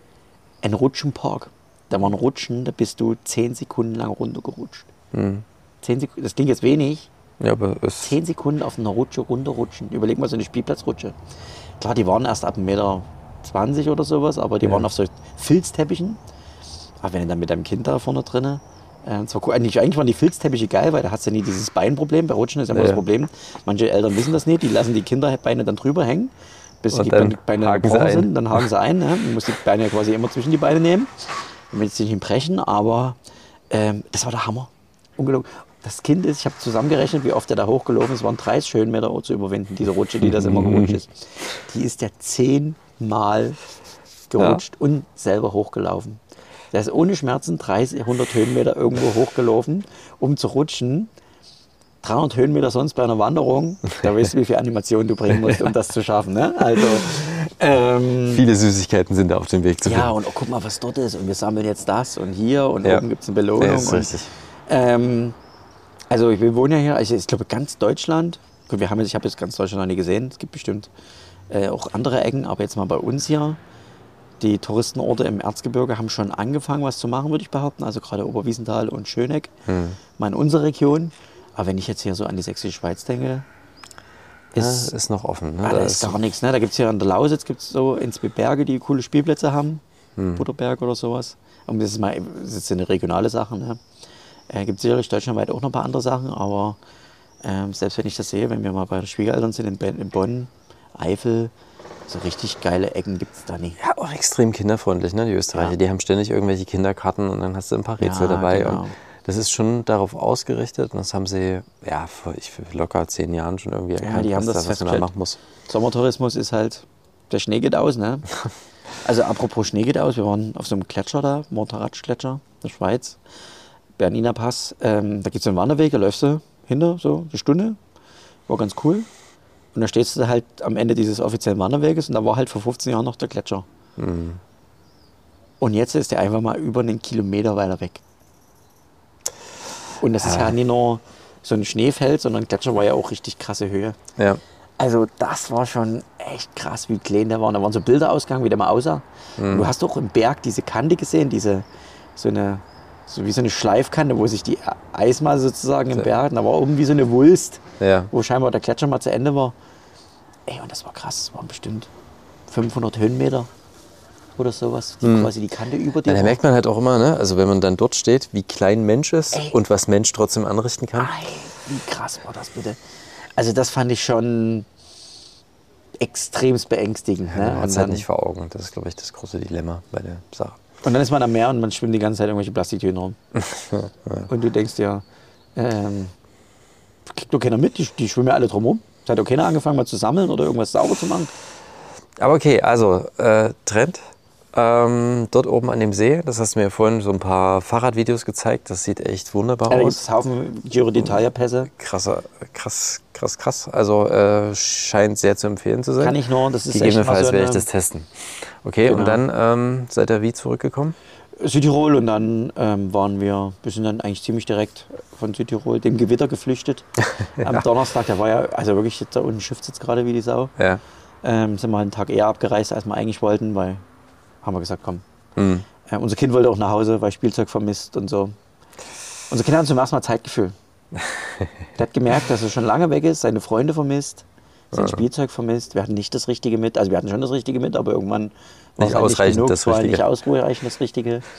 Speaker 2: einen Rutschenpark. Da waren Rutschen, da bist du zehn Sekunden lang runtergerutscht.
Speaker 1: Hm.
Speaker 2: Zehn Sekunden, das klingt jetzt wenig,
Speaker 1: Ja, aber es
Speaker 2: zehn Sekunden auf einer Rutsche runterrutschen. Überleg mal so eine Spielplatzrutsche. Klar, die waren erst ab einem Meter zwanzig oder sowas, aber die
Speaker 1: Ja.
Speaker 2: waren auf so Filzteppichen. Aber wenn du dann mit deinem Kind da vorne drin, äh, zwar cool, eigentlich, eigentlich waren die Filzteppiche geil, weil da hast du ja nie dieses Beinproblem. Bei Rutschen ist ja immer
Speaker 1: Ja.
Speaker 2: das Problem. Manche Eltern wissen das nicht, die lassen die Kinderbeine dann drüber hängen, bis
Speaker 1: Und
Speaker 2: die
Speaker 1: dann
Speaker 2: Beine
Speaker 1: haken sie
Speaker 2: gebrochen
Speaker 1: ein.
Speaker 2: sind. Dann haken sie ein. Ne? Du musst die Beine quasi immer zwischen die Beine nehmen, damit sie nicht brechen. Aber ähm, das war der Hammer. Ungelogen. Das Kind ist, ich habe zusammengerechnet, wie oft er da hochgelaufen ist, waren dreißig Höhenmeter zu überwinden, diese Rutsche, die das immer gerutscht ist. Die ist ja zehnmal gerutscht und selber hochgelaufen. Der ist ohne Schmerzen dreißig, hundert Höhenmeter irgendwo hochgelaufen, um zu rutschen. dreihundert Höhenmeter sonst bei einer Wanderung, da weißt du, wie viel Animation du bringen musst, um das zu schaffen. Ne? Also, ähm,
Speaker 1: viele Süßigkeiten sind da auf dem Weg zu
Speaker 2: ja,
Speaker 1: finden.
Speaker 2: und oh, guck mal, was dort ist. Und wir sammeln jetzt das und hier und
Speaker 1: Ja.
Speaker 2: oben gibt es eine Belohnung.
Speaker 1: Ja, ist
Speaker 2: und,
Speaker 1: richtig.
Speaker 2: ähm, also wir wohnen ja hier, also ich glaube ganz Deutschland, gut, wir haben jetzt, ich habe jetzt ganz Deutschland noch nie gesehen, es gibt bestimmt äh, auch andere Ecken, aber jetzt mal bei uns hier, die Touristenorte im Erzgebirge haben schon angefangen, was zu machen, würde ich behaupten, also gerade Oberwiesenthal und Schöneck,
Speaker 1: Hm.
Speaker 2: mal in unserer Region. Aber wenn ich jetzt hier so an die sächsische Schweiz denke,
Speaker 1: Das
Speaker 2: ist,
Speaker 1: ist noch offen. Ne?
Speaker 2: ah, da
Speaker 1: Da
Speaker 2: ist gar nichts. Ne? Da gibt es hier an der Lausitz gibt's so in zwei Berge, die coole Spielplätze haben,
Speaker 1: Hm.
Speaker 2: Butterberg oder sowas. Und das ist, mal, das ist eine regionale Sache. Ne? Äh, gibt sicherlich deutschlandweit auch noch ein paar andere Sachen, aber ähm, selbst wenn ich das sehe, wenn wir mal bei den Schwiegereltern sind in, Ben, in Bonn, Eifel, so richtig geile Ecken gibt es da nicht.
Speaker 1: Ja, auch extrem kinderfreundlich, ne? Die Österreicher.
Speaker 2: Ja.
Speaker 1: Die haben ständig irgendwelche Kinderkarten und dann hast du ein paar Rätsel
Speaker 2: Ja,
Speaker 1: dabei.
Speaker 2: genau.
Speaker 1: Und das ist schon darauf ausgerichtet und das haben sie ja vor ich, locker zehn Jahren schon irgendwie erkannt,
Speaker 2: die haben
Speaker 1: was,
Speaker 2: das
Speaker 1: da, was man da
Speaker 2: festgestellt.
Speaker 1: machen muss.
Speaker 2: Sommertourismus ist halt, der Schnee geht aus, ne? Also apropos Schnee geht aus, wir waren auf so einem Gletscher da, Montaratsch-Gletscher in der Schweiz, Bernina Pass. Ähm, da gibt es so einen Wanderweg, da läufst du hinter, so eine Stunde, war ganz cool. Und da stehst du halt am Ende dieses offiziellen Wanderweges und da war halt vor fünfzehn Jahren noch der Gletscher.
Speaker 1: Mhm.
Speaker 2: Und jetzt ist der einfach mal über einen Kilometer weiter weg. Und das ist ja nicht nur so ein Schneefeld, sondern Gletscher war ja auch richtig krasse Höhe.
Speaker 1: Ja.
Speaker 2: Also das war schon echt krass, wie klein der war. Und da waren so Bilder ausgegangen, wie der mal aussah. Und du hast doch im Berg diese Kante gesehen, diese so eine so wie so eine Schleifkante, wo sich die Eismasse sozusagen im Berg, da war irgendwie so eine Wulst,
Speaker 1: Ja.
Speaker 2: wo scheinbar der Gletscher mal zu Ende war. Ey, und das war krass, das waren bestimmt fünfhundert Höhenmeter oder sowas, die quasi die Kante über dir
Speaker 1: Ja, da
Speaker 2: war.
Speaker 1: merkt man halt auch immer, ne? Also wenn man dann dort steht, wie klein Mensch ist
Speaker 2: Ey.
Speaker 1: und was Mensch trotzdem anrichten kann.
Speaker 2: Ey, wie krass war das bitte? Also das fand ich schon extremst beängstigend. Ne?
Speaker 1: Man hat
Speaker 2: Und
Speaker 1: es halt
Speaker 2: dann-
Speaker 1: nicht vor Augen. Das ist, glaube ich, das große Dilemma bei der Sache.
Speaker 2: Und dann ist man am Meer und man schwimmt die ganze Zeit irgendwelche Plastiktüten rum. Und du denkst dir, ähm, kriegt doch keiner mit, die, die schwimmen ja alle drum rum. Es hat doch keiner angefangen mal zu sammeln oder irgendwas sauber zu machen.
Speaker 1: Aber okay, also äh, Trend. Ähm, dort oben an dem See, das hast du mir vorhin so ein paar Fahrradvideos gezeigt. Das sieht echt wunderbar
Speaker 2: Ja, da gibt
Speaker 1: aus.
Speaker 2: es Haufen Giro d'Italia-Pässe.
Speaker 1: Krasser, krass, krass, krass. Also äh, scheint sehr zu empfehlen zu sein.
Speaker 2: Kann ich nur, das ist echt mal
Speaker 1: Gegebenenfalls
Speaker 2: so
Speaker 1: werde ich
Speaker 2: eine-
Speaker 1: das testen. Okay,
Speaker 2: Genau.
Speaker 1: und dann ähm, seid ihr wie zurückgekommen?
Speaker 2: Südtirol und dann ähm, waren wir, wir sind dann eigentlich ziemlich direkt von Südtirol dem Gewitter geflüchtet. Am Donnerstag, der war ja, also wirklich, da unten schifft jetzt gerade wie die Sau.
Speaker 1: Ja.
Speaker 2: Ähm, sind wir einen Tag eher abgereist, als wir eigentlich wollten, weil haben wir gesagt, komm.
Speaker 1: Hm.
Speaker 2: Äh, unser Kind wollte auch nach Hause, weil Spielzeug vermisst und so. Unser Kind hat zum ersten Mal Zeitgefühl. Der hat gemerkt, dass er schon lange weg ist, seine Freunde vermisst, sein Spielzeug vermisst. Wir hatten nicht das Richtige mit. Also wir hatten schon das Richtige mit, aber irgendwann war
Speaker 1: Nicht
Speaker 2: es halt nicht
Speaker 1: ausreichend
Speaker 2: genug,
Speaker 1: das
Speaker 2: es war
Speaker 1: Richtige.
Speaker 2: nicht ausreichend das Richtige. Äh,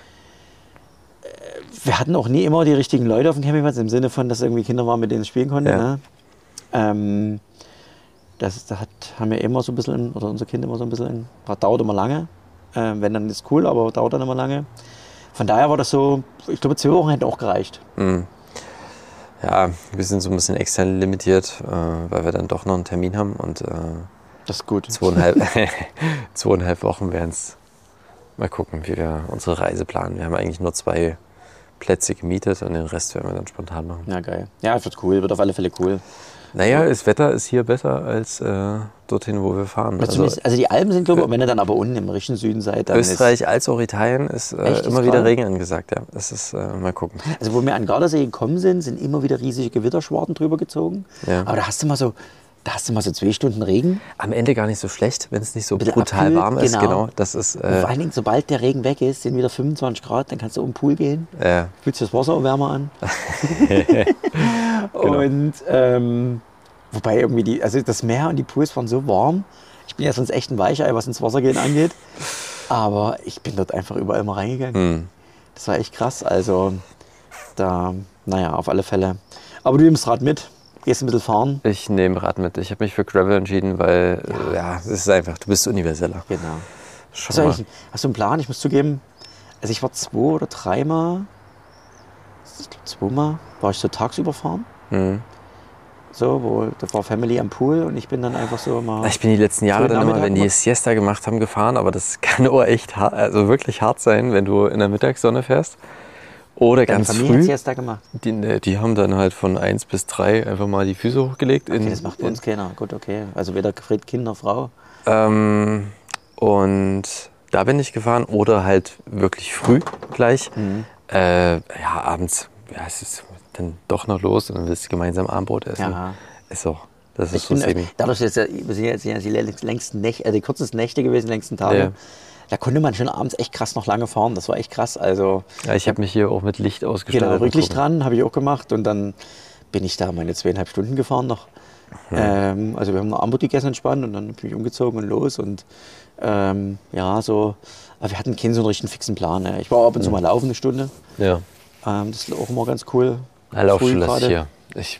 Speaker 2: Wir hatten auch nie immer die richtigen Leute auf dem Campingplatz, im Sinne von, dass irgendwie Kinder waren, mit denen ich spielen konnte.
Speaker 1: Ja.
Speaker 2: Ne? Ähm, das das hat, haben wir immer so ein bisschen, oder unser Kind immer so ein bisschen, dauert immer lange. Ähm, wenn, dann ist cool, aber dauert dann immer lange. Von daher war das so, ich glaube, zwei Wochen hätten auch gereicht.
Speaker 1: Mhm. Ja, wir sind so ein bisschen extern limitiert, äh, weil wir dann doch noch einen Termin haben und äh,
Speaker 2: Das ist gut.
Speaker 1: zweieinhalb, zweieinhalb Wochen werden es. Mal gucken, wie wir unsere Reise planen. Wir haben eigentlich nur zwei Plätze gemietet und den Rest werden wir dann spontan machen.
Speaker 2: Ja, geil. Ja, es wird cool, wird auf alle Fälle cool.
Speaker 1: Naja, das Wetter ist hier besser als äh, dorthin, wo wir fahren.
Speaker 2: Also, also die Alpen sind, glaube ich, wenn ihr dann aber unten im richtigen Süden seid, dann
Speaker 1: Österreich als auch Italien ist äh,
Speaker 2: Echt,
Speaker 1: immer
Speaker 2: ist
Speaker 1: wieder
Speaker 2: geil?
Speaker 1: Regen angesagt. Ja. Das ist, äh, mal gucken.
Speaker 2: ist, also wo wir an Gardasee gekommen sind, sind immer wieder riesige Gewitterschwaden drüber gezogen.
Speaker 1: Ja.
Speaker 2: Aber da hast du mal so, da hast du mal so zwei Stunden Regen.
Speaker 1: Am Ende gar nicht so schlecht, wenn es nicht so
Speaker 2: Bisschen
Speaker 1: brutal
Speaker 2: abkühlt,
Speaker 1: warm ist.
Speaker 2: genau.
Speaker 1: Genau, das ist.
Speaker 2: Und
Speaker 1: Äh,
Speaker 2: vor allen Dingen, sobald der Regen weg ist, sind wieder fünfundzwanzig Grad, dann kannst du um den Pool gehen,
Speaker 1: äh,
Speaker 2: fühlst das Wasser wärmer an.
Speaker 1: Genau.
Speaker 2: Und ähm, wobei irgendwie die, also das Meer und die Pools waren so warm. Ich bin ja sonst echt ein Weichei, was ins Wasser gehen angeht. Aber ich bin dort einfach überall mal reingegangen.
Speaker 1: hm.
Speaker 2: Das war echt krass. Also da, naja, auf alle Fälle. Aber du nimmst Rad mit, gehst ein bisschen fahren.
Speaker 1: Ich nehme Rad mit. Ich habe mich für Gravel entschieden, weil ja. ja, es ist einfach, du bist universeller.
Speaker 2: Genau.
Speaker 1: Schau
Speaker 2: Hast du,
Speaker 1: mal.
Speaker 2: eigentlich, hast du einen Plan? Ich muss zugeben, also ich war zwei oder dreimal, ich glaube zweimal, war ich so tagsüber fahren.
Speaker 1: Hm.
Speaker 2: So, wo da war Family am Pool und ich bin dann einfach so mal.
Speaker 1: Ich bin die letzten Jahre
Speaker 2: frühen
Speaker 1: dann immer,
Speaker 2: Nachmittag
Speaker 1: wenn die
Speaker 2: gemacht.
Speaker 1: Siesta gemacht haben, gefahren, aber das kann auch echt hart, also wirklich hart sein, wenn du in der Mittagssonne fährst. Oder
Speaker 2: Deine
Speaker 1: ganz
Speaker 2: Familie hat
Speaker 1: früh.
Speaker 2: Siesta gemacht.
Speaker 1: Die, ne, die haben dann halt von eins bis drei einfach mal die Füße hochgelegt.
Speaker 2: Okay,
Speaker 1: in,
Speaker 2: das macht bei uns keiner. Gut, okay. Also weder Fred, Kind noch Frau.
Speaker 1: Ähm, und da bin ich gefahren oder halt wirklich früh gleich.
Speaker 2: Mhm.
Speaker 1: Äh, ja, abends, ja, es ist dann doch noch los und dann willst du gemeinsam Abendbrot essen.
Speaker 2: Ja.
Speaker 1: Ist so. Das ist
Speaker 2: Ich
Speaker 1: so
Speaker 2: bin,
Speaker 1: semi.
Speaker 2: dadurch, dass ja, wir sind jetzt die längsten Nächte, also die kürzesten Nächte gewesen, die längsten Tage.
Speaker 1: Ja.
Speaker 2: Da konnte man schon abends echt krass noch lange fahren. Das war echt krass. Also
Speaker 1: Ja, ich habe mich hier auch mit Licht ausgestattet.
Speaker 2: genau,
Speaker 1: und
Speaker 2: Rücklicht
Speaker 1: gucken.
Speaker 2: dran, habe ich auch gemacht. Und dann bin ich da meine zweieinhalb Stunden gefahren noch. Ähm, also wir haben noch Armut gegessen entspannt und dann bin ich umgezogen und los. Und ähm, ja, so. Aber wir hatten keinen so einen richtigen fixen Plan. Ne? Ich war ab und zu mal laufen eine Stunde.
Speaker 1: Ja.
Speaker 2: Ähm, das ist auch immer ganz cool.
Speaker 1: Ja, Laufschuhe
Speaker 2: Früh
Speaker 1: lasse ich
Speaker 2: gerade.
Speaker 1: hier. Ich,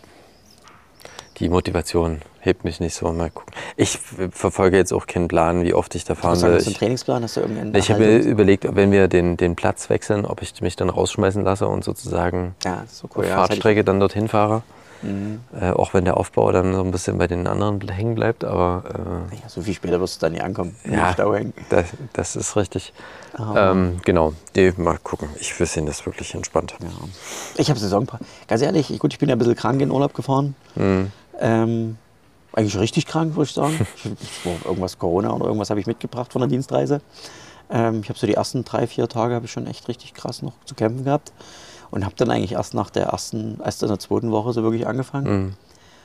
Speaker 1: die Motivation hebt mich nicht so. Mal gucken. Ich verfolge jetzt auch keinen Plan, wie oft ich da fahren
Speaker 2: Was sagen,
Speaker 1: will.
Speaker 2: hast du einen
Speaker 1: Ich,
Speaker 2: Trainingsplan? Hast du irgendeinen
Speaker 1: ich habe mir
Speaker 2: Erhaltungs-
Speaker 1: überlegt, ob wenn wir den, den Platz wechseln, ob ich mich dann rausschmeißen lasse und sozusagen
Speaker 2: Ja, das ist so
Speaker 1: auf
Speaker 2: cool. Ja, das hatte
Speaker 1: Fahrtstrecke dann dorthin fahre.
Speaker 2: ich- Mhm.
Speaker 1: Äh, auch wenn der Aufbau dann so ein bisschen bei den anderen hängen bleibt. Aber äh,
Speaker 2: Ja, so viel später wirst du dann nicht ankommen.
Speaker 1: ja,
Speaker 2: Im Stau hängen.
Speaker 1: das, das ist richtig.
Speaker 2: Ah.
Speaker 1: Ähm, genau, nee, mal gucken. Ich wir sehen das wirklich entspannt.
Speaker 2: Ja. Ich habe Saison. Ganz ehrlich, ich, gut, ich bin ja ein bisschen krank in Urlaub gefahren.
Speaker 1: Mhm.
Speaker 2: Ähm, eigentlich richtig krank, würde ich sagen. Ich, ich, war irgendwas Corona oder irgendwas habe ich mitgebracht von der Dienstreise. Ähm, ich habe so die ersten drei, vier Tage habe ich schon echt richtig krass noch zu kämpfen gehabt. Und habe dann eigentlich erst nach der ersten, erst in der zweiten Woche so wirklich angefangen.
Speaker 1: Mhm.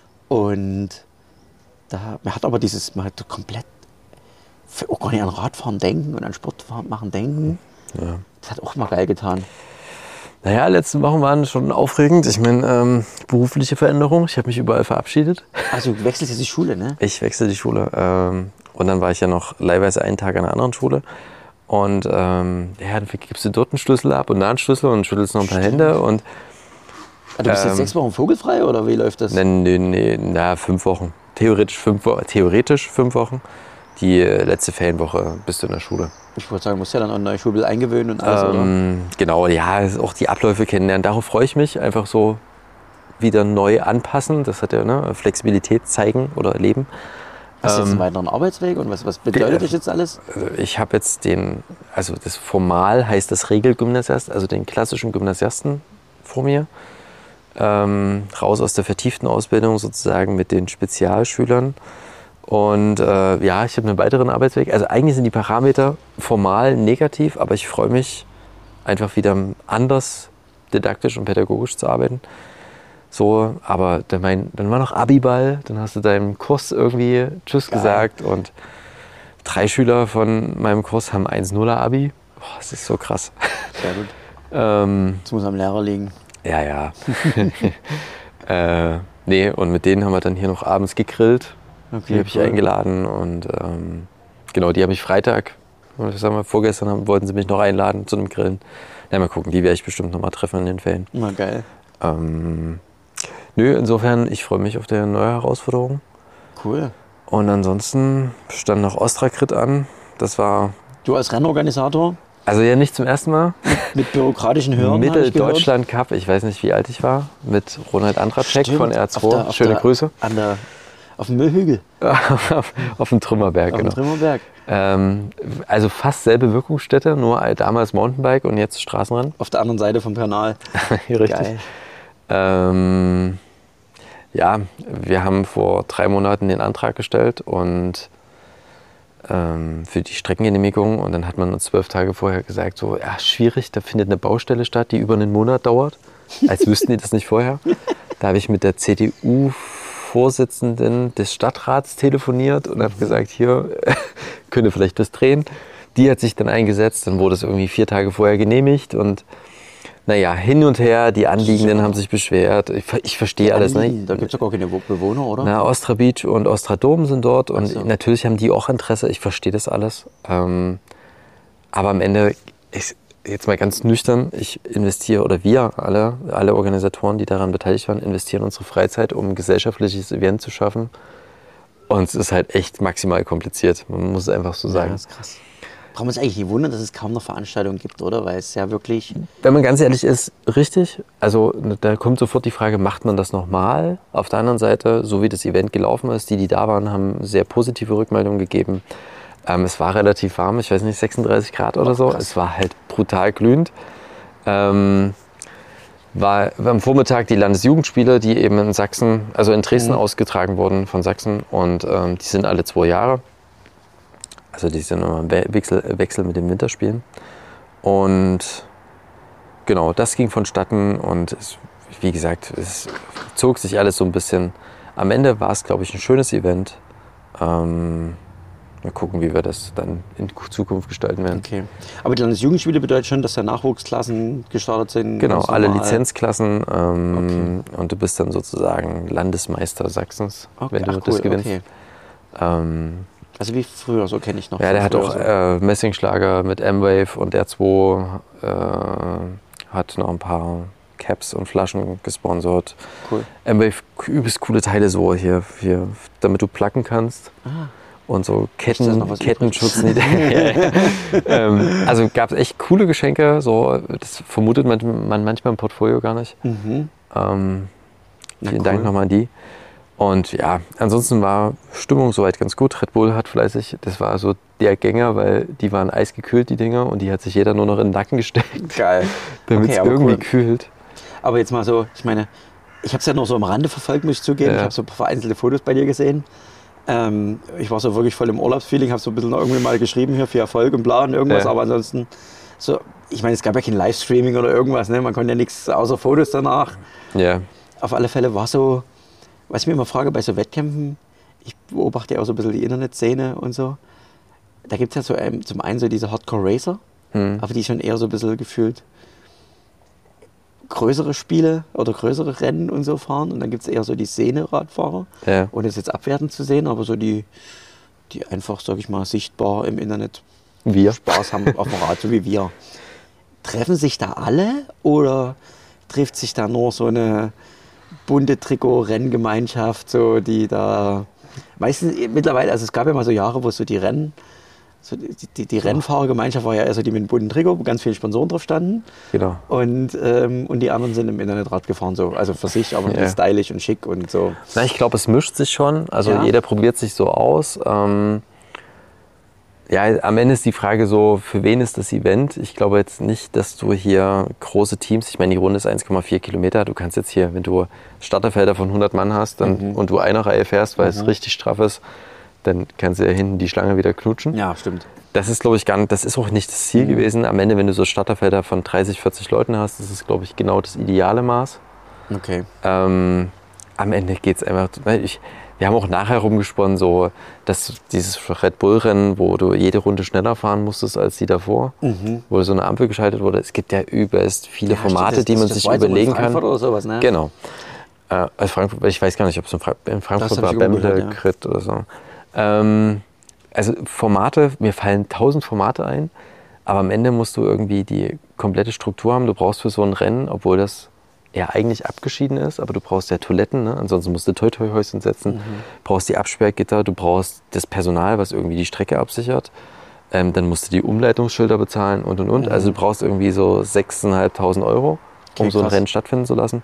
Speaker 2: Und da, man hat aber dieses, man hat komplett auch gar nicht an Radfahren denken und an Sportfahren machen denken.
Speaker 1: Ja.
Speaker 2: Das hat auch mal geil getan.
Speaker 1: Naja, letzten Wochen waren schon aufregend. Ich meine, ähm, berufliche Veränderung. Ich habe mich überall verabschiedet.
Speaker 2: Also du wechselst jetzt die Schule, ne?
Speaker 1: Ich wechsle die Schule. Ähm, und dann war ich ja noch leihweise einen Tag an einer anderen Schule. Und ähm, ja, dann gibst du dort einen Schlüssel ab und da einen Schlüssel und schüttelst noch ein paar Hände. Und
Speaker 2: Ah, du bist
Speaker 1: Ähm,
Speaker 2: jetzt sechs Wochen vogelfrei oder wie läuft das?
Speaker 1: nee, nee, nee, na, fünf Wochen. Theoretisch fünf, Wo- theoretisch fünf Wochen. Die äh, letzte Ferienwoche bist du in der Schule.
Speaker 2: Ich würde sagen, du musst ja dann an neue Schulbild eingewöhnen und alles, oder?
Speaker 1: Ähm, genau, ja, auch die Abläufe kennenlernen. Darauf freue ich mich. Einfach so wieder neu anpassen. Das hat ja ne, Flexibilität zeigen oder erleben.
Speaker 2: Hast du jetzt einen
Speaker 1: ähm,
Speaker 2: weiteren Arbeitsweg und was, was bedeutet das jetzt alles?
Speaker 1: Also ich habe jetzt den, also das formal heißt das Regelgymnasiast, also den klassischen Gymnasiasten vor mir. Ähm, raus aus der vertieften Ausbildung sozusagen mit den Spezialschülern. Und äh, ja, ich habe einen weiteren Arbeitsweg. Also eigentlich sind die Parameter formal negativ, aber ich freue mich einfach wieder anders didaktisch und pädagogisch zu arbeiten. So, aber dann, mein, dann war noch Abiball, dann hast du deinem Kurs irgendwie Tschüss
Speaker 2: Geil.
Speaker 1: gesagt und drei Schüler von meinem Kurs haben eins Komma null Abi. Boah, das ist so krass.
Speaker 2: Sehr gut.
Speaker 1: Ähm,
Speaker 2: Das muss am Lehrer liegen.
Speaker 1: ja, ja. äh, nee, und mit denen haben wir dann hier noch abends gegrillt.
Speaker 2: Okay,
Speaker 1: die habe ich
Speaker 2: cool.
Speaker 1: eingeladen und ähm, genau, die habe ich Freitag, ich sag mal, vorgestern haben, wollten sie mich noch einladen zu einem Grillen. Ja, mal gucken, die werde ich bestimmt noch mal treffen in den Ferien.
Speaker 2: Na geil.
Speaker 1: Ähm, nö, insofern, ich freue mich auf die neue Herausforderung.
Speaker 2: Cool.
Speaker 1: Und ansonsten stand noch Ostrakrit an. Das war,
Speaker 2: Du als Rennorganisator
Speaker 1: also ja nicht zum ersten Mal,
Speaker 2: mit bürokratischen Hürden, habe ich gehört.
Speaker 1: Mitteldeutschland Cup, ich weiß nicht, wie alt ich war, mit Ronald Andracek
Speaker 2: Stimmt,
Speaker 1: von R
Speaker 2: auf
Speaker 1: zwei.
Speaker 2: der- auf
Speaker 1: Schöne
Speaker 2: der-
Speaker 1: Grüße.
Speaker 2: An der, auf dem Müllhügel,
Speaker 1: auf, auf dem Trümmerberg,
Speaker 2: auf dem
Speaker 1: genau.
Speaker 2: Trümmerberg.
Speaker 1: Ähm, also fast selbe Wirkungsstätte, nur damals Mountainbike und jetzt Straßenrennen.
Speaker 2: Auf der anderen Seite vom Kanal.
Speaker 1: Richtig.
Speaker 2: Geil.
Speaker 1: Ähm, ja, wir haben vor drei Monaten den Antrag gestellt und ähm, für die Streckengenehmigung und dann hat man uns zwölf Tage vorher gesagt, so ja schwierig, da findet eine Baustelle statt, die über einen Monat dauert, als wüssten die das nicht vorher. Da habe ich mit der C D U-Vorsitzenden des Stadtrats telefoniert und habe gesagt, hier könnte vielleicht das drehen. Die hat sich dann eingesetzt, dann wurde es irgendwie vier Tage vorher genehmigt und naja, hin und her, die Anliegenden haben sich beschwert. Ich, ich verstehe alles nicht.
Speaker 2: Da gibt es ja gar keine Bewohner, oder?
Speaker 1: Na, Ostra Beach und Ostra Dom sind dort und
Speaker 2: so.
Speaker 1: natürlich haben die auch Interesse, ich verstehe das alles. Ähm, aber am Ende, ich, jetzt mal ganz nüchtern, ich investiere, oder wir alle, alle Organisatoren, die daran beteiligt waren, investieren unsere Freizeit, um ein gesellschaftliches Event zu schaffen. Und es ist halt echt maximal kompliziert, man muss es einfach so
Speaker 2: Ja,
Speaker 1: sagen.
Speaker 2: das ist krass. Brauchen wir uns eigentlich nicht wundern, dass es kaum noch Veranstaltungen gibt, oder? Weil es ja wirklich...
Speaker 1: Wenn man ganz ehrlich ist, richtig. Also da kommt sofort die Frage, macht man das nochmal? Auf der anderen Seite, so wie das Event gelaufen ist, die, die da waren, haben sehr positive Rückmeldungen gegeben. Ähm, es war relativ warm, ich weiß nicht, sechsunddreißig Grad oder so.
Speaker 2: krass.
Speaker 1: Es war halt brutal glühend. Ähm, war am Vormittag die Landesjugendspiele, die eben in Sachsen, also in Dresden
Speaker 2: Mhm.
Speaker 1: ausgetragen wurden von Sachsen. Und ähm, die sind alle zwei Jahre. Also die sind immer im We- Wechsel, Wechsel mit den Winterspielen. Und genau, das ging vonstatten und es, wie gesagt, es zog sich alles so ein bisschen. Am Ende war es, glaube ich, ein schönes Event. Ähm, mal gucken, wie wir das dann in Zukunft gestalten werden.
Speaker 2: Okay. Aber die Landesjugendspiele bedeutet schon, dass da Nachwuchsklassen gestartet sind?
Speaker 1: Genau,
Speaker 2: ganz
Speaker 1: alle
Speaker 2: normal.
Speaker 1: Lizenzklassen ähm, und du bist dann sozusagen Landesmeister Sachsens,
Speaker 2: Okay,
Speaker 1: wenn du
Speaker 2: ach,
Speaker 1: das
Speaker 2: cool,
Speaker 1: gewinnst.
Speaker 2: okay.
Speaker 1: Ähm,
Speaker 2: Also wie früher, so kenne ich noch.
Speaker 1: Ja,
Speaker 2: von
Speaker 1: der hat
Speaker 2: früher
Speaker 1: auch
Speaker 2: so.
Speaker 1: äh, Messingschlager mit M-Wave und R zwei, äh, hat noch ein paar Caps und Flaschen gesponsert.
Speaker 2: Cool.
Speaker 1: M-Wave, übelst coole Teile so hier, hier damit du placken kannst.
Speaker 2: Ah.
Speaker 1: Und so
Speaker 2: Ist das
Speaker 1: Ketten,
Speaker 2: noch was
Speaker 1: Kettenschutz. ähm, also gab es echt coole Geschenke, so, das vermutet man, man manchmal im Portfolio gar nicht.
Speaker 2: Mhm.
Speaker 1: Ähm,
Speaker 2: Na,
Speaker 1: vielen
Speaker 2: cool.
Speaker 1: Dank nochmal an die. Und ja, ansonsten war Stimmung soweit ganz gut. Red Bull hat fleißig, das war so der Gänger, weil die waren eisgekühlt, die Dinger, und die hat sich jeder nur noch in den Nacken gesteckt,
Speaker 2: Geil.
Speaker 1: damit es
Speaker 2: Okay, aber
Speaker 1: irgendwie
Speaker 2: cool.
Speaker 1: kühlt.
Speaker 2: Aber jetzt mal so, ich meine, ich habe es ja noch so am Rande verfolgt, muss ich zugeben.
Speaker 1: Ja.
Speaker 2: Ich habe so vereinzelte Fotos bei dir gesehen. Ähm, ich war so wirklich voll im Urlaubsfeeling, habe so ein bisschen noch irgendwie mal geschrieben hier für Erfolg und bla und irgendwas,
Speaker 1: Ja.
Speaker 2: aber ansonsten so, ich meine, es gab ja kein Livestreaming oder irgendwas, ne? Man konnte ja nichts außer Fotos danach.
Speaker 1: Ja,
Speaker 2: Auf alle Fälle war so, was ich mir immer frage bei so Wettkämpfen, ich beobachte ja auch so ein bisschen die Internetszene und so, da gibt es ja so ähm, zum einen so diese Hardcore-Racer,
Speaker 1: hm.
Speaker 2: aber die schon eher so ein bisschen gefühlt größere Spiele oder größere Rennen und so fahren. Und dann gibt es eher so die Szene-Radfahrer,
Speaker 1: ja.
Speaker 2: ohne es jetzt abwertend zu sehen, aber so die, die einfach, sag ich mal, sichtbar im Internet
Speaker 1: Wir.
Speaker 2: Spaß haben auf dem Rad, so wie wir. Treffen sich da alle oder trifft sich da nur so eine bunte Trikot-Renngemeinschaft, so die da meistens mittlerweile, also es gab ja mal so Jahre, wo so die Rennen, so die, die, die Rennfahrergemeinschaft war ja eher so die mit dem bunten Trikot, wo ganz viele Sponsoren drauf standen.
Speaker 1: Genau.
Speaker 2: Und, ähm, und die anderen sind im Internetrad gefahren, so. Also für sich, aber
Speaker 1: Ja.
Speaker 2: stylisch und schick und so.
Speaker 1: Na, ich glaube, es mischt sich schon. Also
Speaker 2: Ja.
Speaker 1: jeder probiert sich so aus. Ähm, ja, am Ende ist die Frage so, für wen ist das Event? Ich glaube jetzt nicht, dass du hier große Teams, ich meine, die Runde ist eins Komma vier Kilometer, du kannst jetzt hier, wenn du Starterfelder von hundert Mann hast dann,
Speaker 2: Mhm.
Speaker 1: und du eine Reihe fährst, weil
Speaker 2: Mhm.
Speaker 1: es richtig straff ist, dann kannst du ja hinten die Schlange wieder knutschen.
Speaker 2: Ja, stimmt.
Speaker 1: Das ist, glaube ich, gar nicht, das ist auch nicht das Ziel
Speaker 2: Mhm.
Speaker 1: gewesen. Am Ende, wenn du so Starterfelder von dreißig, vierzig Leuten hast, das ist, glaube ich, genau das ideale Maß.
Speaker 2: Okay.
Speaker 1: Ähm, am Ende geht es einfach, weil ich, wir haben auch nachher rumgesponnen, so, dass dieses Red Bull-Rennen, wo du jede Runde schneller fahren musstest als die davor,
Speaker 2: Mhm.
Speaker 1: wo so eine Ampel geschaltet wurde. Es gibt ja übelst viele
Speaker 2: Ja,
Speaker 1: Formate,
Speaker 2: stimmt, das-
Speaker 1: die
Speaker 2: das-
Speaker 1: man
Speaker 2: das
Speaker 1: sich
Speaker 2: war jetzt in
Speaker 1: überlegen kann.
Speaker 2: Frankfurt oder sowas, ne?
Speaker 1: Genau. Äh, also Frankfurt, ich weiß gar nicht, ob es in, Fra in Frankfurt war,
Speaker 2: ich
Speaker 1: Bämble,
Speaker 2: gehört, ja.
Speaker 1: Crit oder so. Ähm, also Formate, mir fallen tausend Formate ein, aber am Ende musst du irgendwie die komplette Struktur haben. Du brauchst für so ein Rennen, obwohl das ja eigentlich abgeschieden ist, aber du brauchst ja Toiletten, ne? Ansonsten musst du Toi-Toi-Häuschen setzen, mhm. brauchst die Absperrgitter, du brauchst das Personal, was irgendwie die Strecke absichert. Ähm, dann musst du die Umleitungsschilder bezahlen und und und. Mhm. Also du brauchst irgendwie so sechstausendfünfhundert Euro, um okay, so ein Rennen stattfinden zu lassen.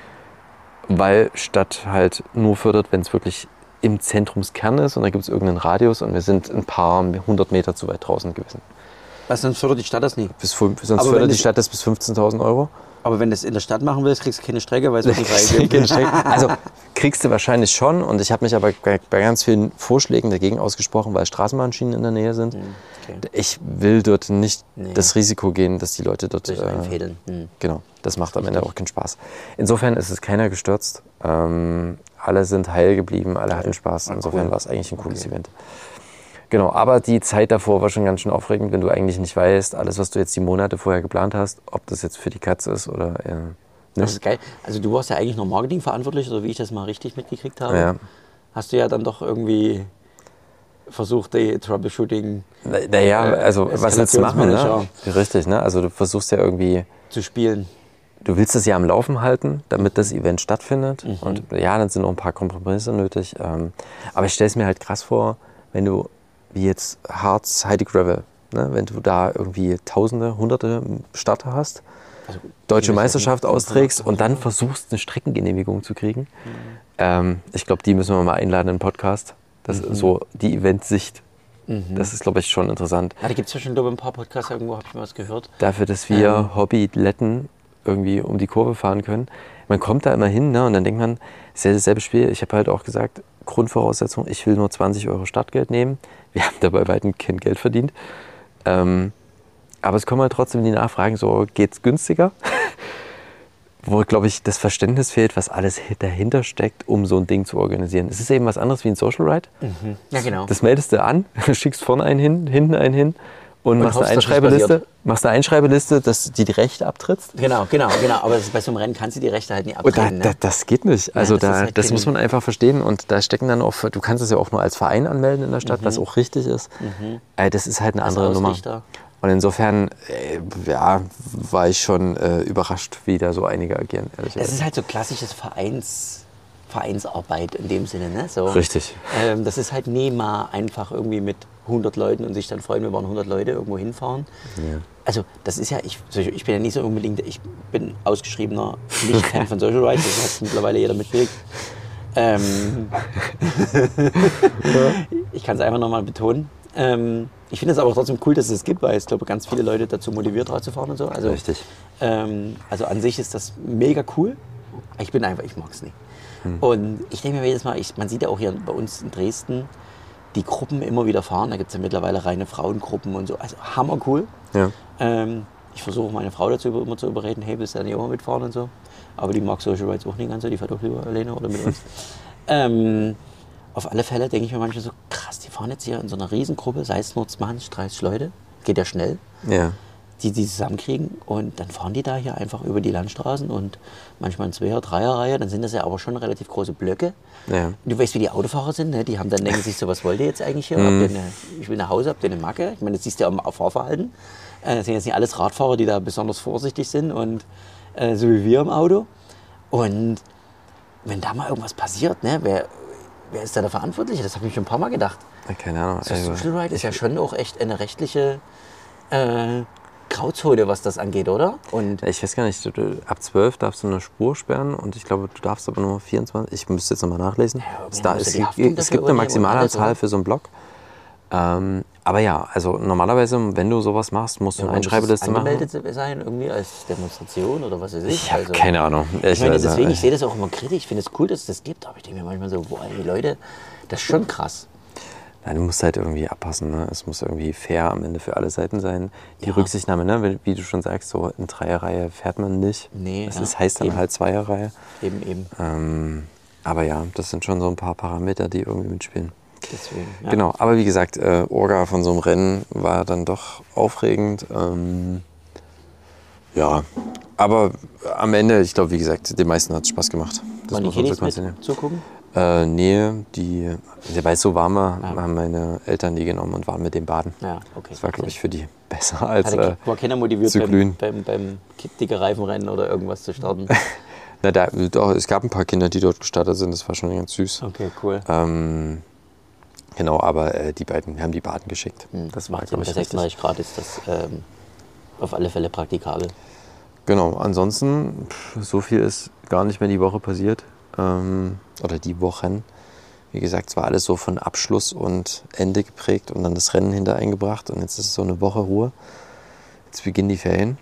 Speaker 1: Weil Stadt halt nur fördert, wenn es wirklich im Zentrumskern ist und da gibt es irgendeinen Radius und wir sind ein paar hundert Meter zu weit draußen gewesen.
Speaker 2: Was, sonst fördert die Stadt das nie?
Speaker 1: Bis, sonst aber fördert die Stadt das bis fünfzehntausend Euro.
Speaker 2: Aber wenn du das in der Stadt machen willst, kriegst du keine Strecke, weil es wird nicht freigegeben.
Speaker 1: Also kriegst du wahrscheinlich schon und ich habe mich aber bei, bei ganz vielen Vorschlägen dagegen ausgesprochen, weil Straßenbahnschienen in der Nähe sind. Okay. Ich will dort nicht nee. das Risiko gehen, dass die Leute dort äh,
Speaker 2: einfädeln. Hm.
Speaker 1: Genau, das macht am Ende auch keinen Spaß. Insofern ist es keiner gestürzt. Ähm, alle sind heil geblieben, alle hatten Spaß. Insofern cool. war es eigentlich ein cooles okay. Event. Genau, aber die Zeit davor war schon ganz schön aufregend, wenn du eigentlich nicht weißt, alles, was du jetzt die Monate vorher geplant hast, ob das jetzt für die Katze ist oder äh, nicht.
Speaker 2: Das ist geil. Also du warst ja eigentlich noch Marketing verantwortlich, oder wie ich das mal richtig mitgekriegt habe.
Speaker 1: Ja.
Speaker 2: Hast du ja dann doch irgendwie versucht, die Troubleshooting...
Speaker 1: Naja, na also äh, was willst du machen, ne? Richtig, ne? Also du versuchst ja irgendwie...
Speaker 2: zu spielen.
Speaker 1: Du willst das ja am Laufen halten, damit das Event stattfindet. Mhm. Und ja, dann sind noch ein paar Kompromisse nötig. Ähm, aber ich stelle es mir halt krass vor, wenn du wie jetzt Harz, Heidi Gravel, ne? Wenn du da irgendwie Tausende, Hunderte Starter hast, also, deutsche Meisterschaft austrägst und dann versuchst, eine Streckengenehmigung zu kriegen. Mhm. Ähm, ich glaube, die müssen wir mal einladen im Podcast. Das ist mhm. so die Eventsicht. Mhm. Das ist, glaube ich, schon interessant.
Speaker 2: Ja, da gibt es ja schon, glaube ich, ein paar Podcasts, irgendwo habe ich mal was gehört.
Speaker 1: Dafür, dass wir ähm. Hobbyletten irgendwie um die Kurve fahren können. Man kommt da immer hin, ne? Und dann denkt man, es ist ja dasselbe Spiel. Ich habe halt auch gesagt, Grundvoraussetzung, ich will nur zwanzig Euro Startgeld nehmen. Wir haben dabei weiterhin kein Geld verdient. Ähm, aber es kommen halt trotzdem die Nachfragen, so geht's günstiger? Wo, glaube ich, das Verständnis fehlt, was alles dahinter steckt, um so ein Ding zu organisieren. Es ist eben was anderes wie ein Social Ride.
Speaker 2: Mhm. Ja, genau.
Speaker 1: Das meldest du an, schickst vorne einen hin, hinten einen hin und, und machst, eine Einschreibeliste, machst eine Einschreibeliste, dass du die Rechte abtrittst.
Speaker 2: Genau, genau, genau. Aber bei so einem Rennen kannst du die Rechte halt nicht abtreten.
Speaker 1: Da, da,
Speaker 2: ne?
Speaker 1: Das geht nicht. Also ja, das, da, halt das muss man einfach verstehen. Und da stecken dann auch, du kannst es ja auch nur als Verein anmelden in der Stadt, mhm. was auch richtig ist. Mhm. Das ist halt eine andere Nummer. Und insofern äh, ja, war ich schon äh, überrascht, wie da so einige agieren.
Speaker 2: Es ist halt so klassisches Vereins, Vereinsarbeit in dem Sinne. Ne? So,
Speaker 1: richtig.
Speaker 2: Ähm, das ist halt nie mal einfach irgendwie mit hundert Leuten und sich dann freuen, wir wollen hundert Leute irgendwo hinfahren. Ja. Also das ist ja, ich, ich bin ja nicht so unbedingt, ich bin ausgeschriebener Nicht-Fan von Social Rides, das hat mittlerweile jeder mitgekriegt. Ähm, ich kann es einfach nochmal betonen. Ähm, ich finde es aber trotzdem cool, dass es es gibt, weil es, glaube ich, ganz viele Leute dazu motiviert, Rad zu fahren und so. Also,
Speaker 1: richtig.
Speaker 2: Ähm, also an sich ist das mega cool. Ich bin einfach, ich mag es nicht. Hm. Und ich denke mir jedes Mal, ich, man sieht ja auch hier bei uns in Dresden, die Gruppen immer wieder fahren. Da gibt es ja mittlerweile reine Frauengruppen und so. Also hammer cool.
Speaker 1: Ja.
Speaker 2: Ähm, ich versuche meine Frau dazu immer zu überreden, hey, willst du nicht auch mal mitfahren und so. Aber die mag Social Rides auch nicht ganz so, die fährt auch lieber alleine oder mit uns. ähm, auf alle Fälle denke ich mir manchmal so, krass, die fahren jetzt hier in so einer Riesengruppe, sei es nur zwanzig, dreißig Leute, geht ja schnell.
Speaker 1: Ja.
Speaker 2: Die die zusammenkriegen und dann fahren die da hier einfach über die Landstraßen und manchmal in Zweier-, Dreier-Reihe, dann sind das ja aber schon relativ große Blöcke.
Speaker 1: Ja.
Speaker 2: Du weißt, wie die Autofahrer sind, ne? Die haben dann denken sich so, was wollt ihr jetzt eigentlich hier?
Speaker 1: Mhm.
Speaker 2: Habt ihr eine, ich will nach Hause, habt ihr eine Macke? Ich meine, das siehst du ja am Fahrverhalten. Äh, das sind jetzt nicht alles Radfahrer, die da besonders vorsichtig sind und äh, so wie wir im Auto. Und wenn da mal irgendwas passiert, ne, wer, wer ist da der Verantwortliche? Das habe ich mir schon ein paar Mal gedacht.
Speaker 1: Keine Ahnung.
Speaker 2: So, Social Ride ist ja schon auch echt eine rechtliche äh, Grauzone, was das angeht, oder? Und
Speaker 1: ich weiß gar nicht, du, du, ab zwölf darfst du eine Spur sperren und ich glaube, du darfst aber nur vierundzwanzig. Ich müsste jetzt nochmal nachlesen. Ja, es, da, es, es gibt eine Maximalanzahl für so einen Block. Ähm, aber ja, also normalerweise, wenn du sowas machst, musst du ja, eine Einschreibeliste machen.
Speaker 2: Angemeldet sein irgendwie als Demonstration oder was weiß ich?
Speaker 1: Ich habe
Speaker 2: also,
Speaker 1: keine Ahnung.
Speaker 2: Ich, ich meine, deswegen, ich sehe das auch immer kritisch. Ich finde es cool, dass es das gibt, aber ich denke mir manchmal so, boah, die Leute, das ist schon krass.
Speaker 1: Nein, du musst halt irgendwie abpassen, ne? Es muss irgendwie fair am Ende für alle Seiten sein. Die
Speaker 2: ja.
Speaker 1: Rücksichtnahme, ne? Wie du schon sagst, so in Dreierreihe fährt man nicht.
Speaker 2: Nee,
Speaker 1: das
Speaker 2: ja.
Speaker 1: ist, heißt dann
Speaker 2: eben.
Speaker 1: halt Zweierreihe.
Speaker 2: Eben, eben.
Speaker 1: Ähm, aber ja, das sind schon so ein paar Parameter, die irgendwie mitspielen.
Speaker 2: Deswegen, ja.
Speaker 1: Genau, aber wie gesagt, äh, Orga von so einem Rennen war dann doch aufregend. Ähm, ja, aber am Ende, ich glaube, wie gesagt, den meisten hat es Spaß gemacht. Das
Speaker 2: Waren die
Speaker 1: muss
Speaker 2: Kiddies
Speaker 1: unsere
Speaker 2: mit
Speaker 1: Konzerne.
Speaker 2: zugucken?
Speaker 1: Äh, nee, die, weil es so warm war, ja. haben meine Eltern die genommen und waren mit dem baden.
Speaker 2: Ja, okay.
Speaker 1: Das war, glaube ich, für die besser als
Speaker 2: Hatte,
Speaker 1: äh,
Speaker 2: war keiner motiviert
Speaker 1: zu
Speaker 2: beim,
Speaker 1: glühen.
Speaker 2: beim, beim dicke Reifenrennen oder irgendwas zu starten?
Speaker 1: Na, da, doch, es gab ein paar Kinder, die dort gestartet sind, das war schon ganz süß.
Speaker 2: Okay, cool.
Speaker 1: Ähm, genau, aber äh, die beiden, wir haben die baden geschickt.
Speaker 2: Hm,
Speaker 1: das
Speaker 2: macht
Speaker 1: war,
Speaker 2: Sinn,
Speaker 1: glaube
Speaker 2: bei
Speaker 1: ich,
Speaker 2: sechsunddreißig Grad ist das ähm, auf alle Fälle praktikabel.
Speaker 1: Genau, ansonsten, pff, so viel ist gar nicht mehr die Woche passiert. Ähm, oder die Wochen. Wie gesagt, es war alles so von Abschluss und Ende geprägt und dann das Rennen hinter eingebracht. Und jetzt ist es so eine Woche Ruhe. Jetzt beginnen die Ferien.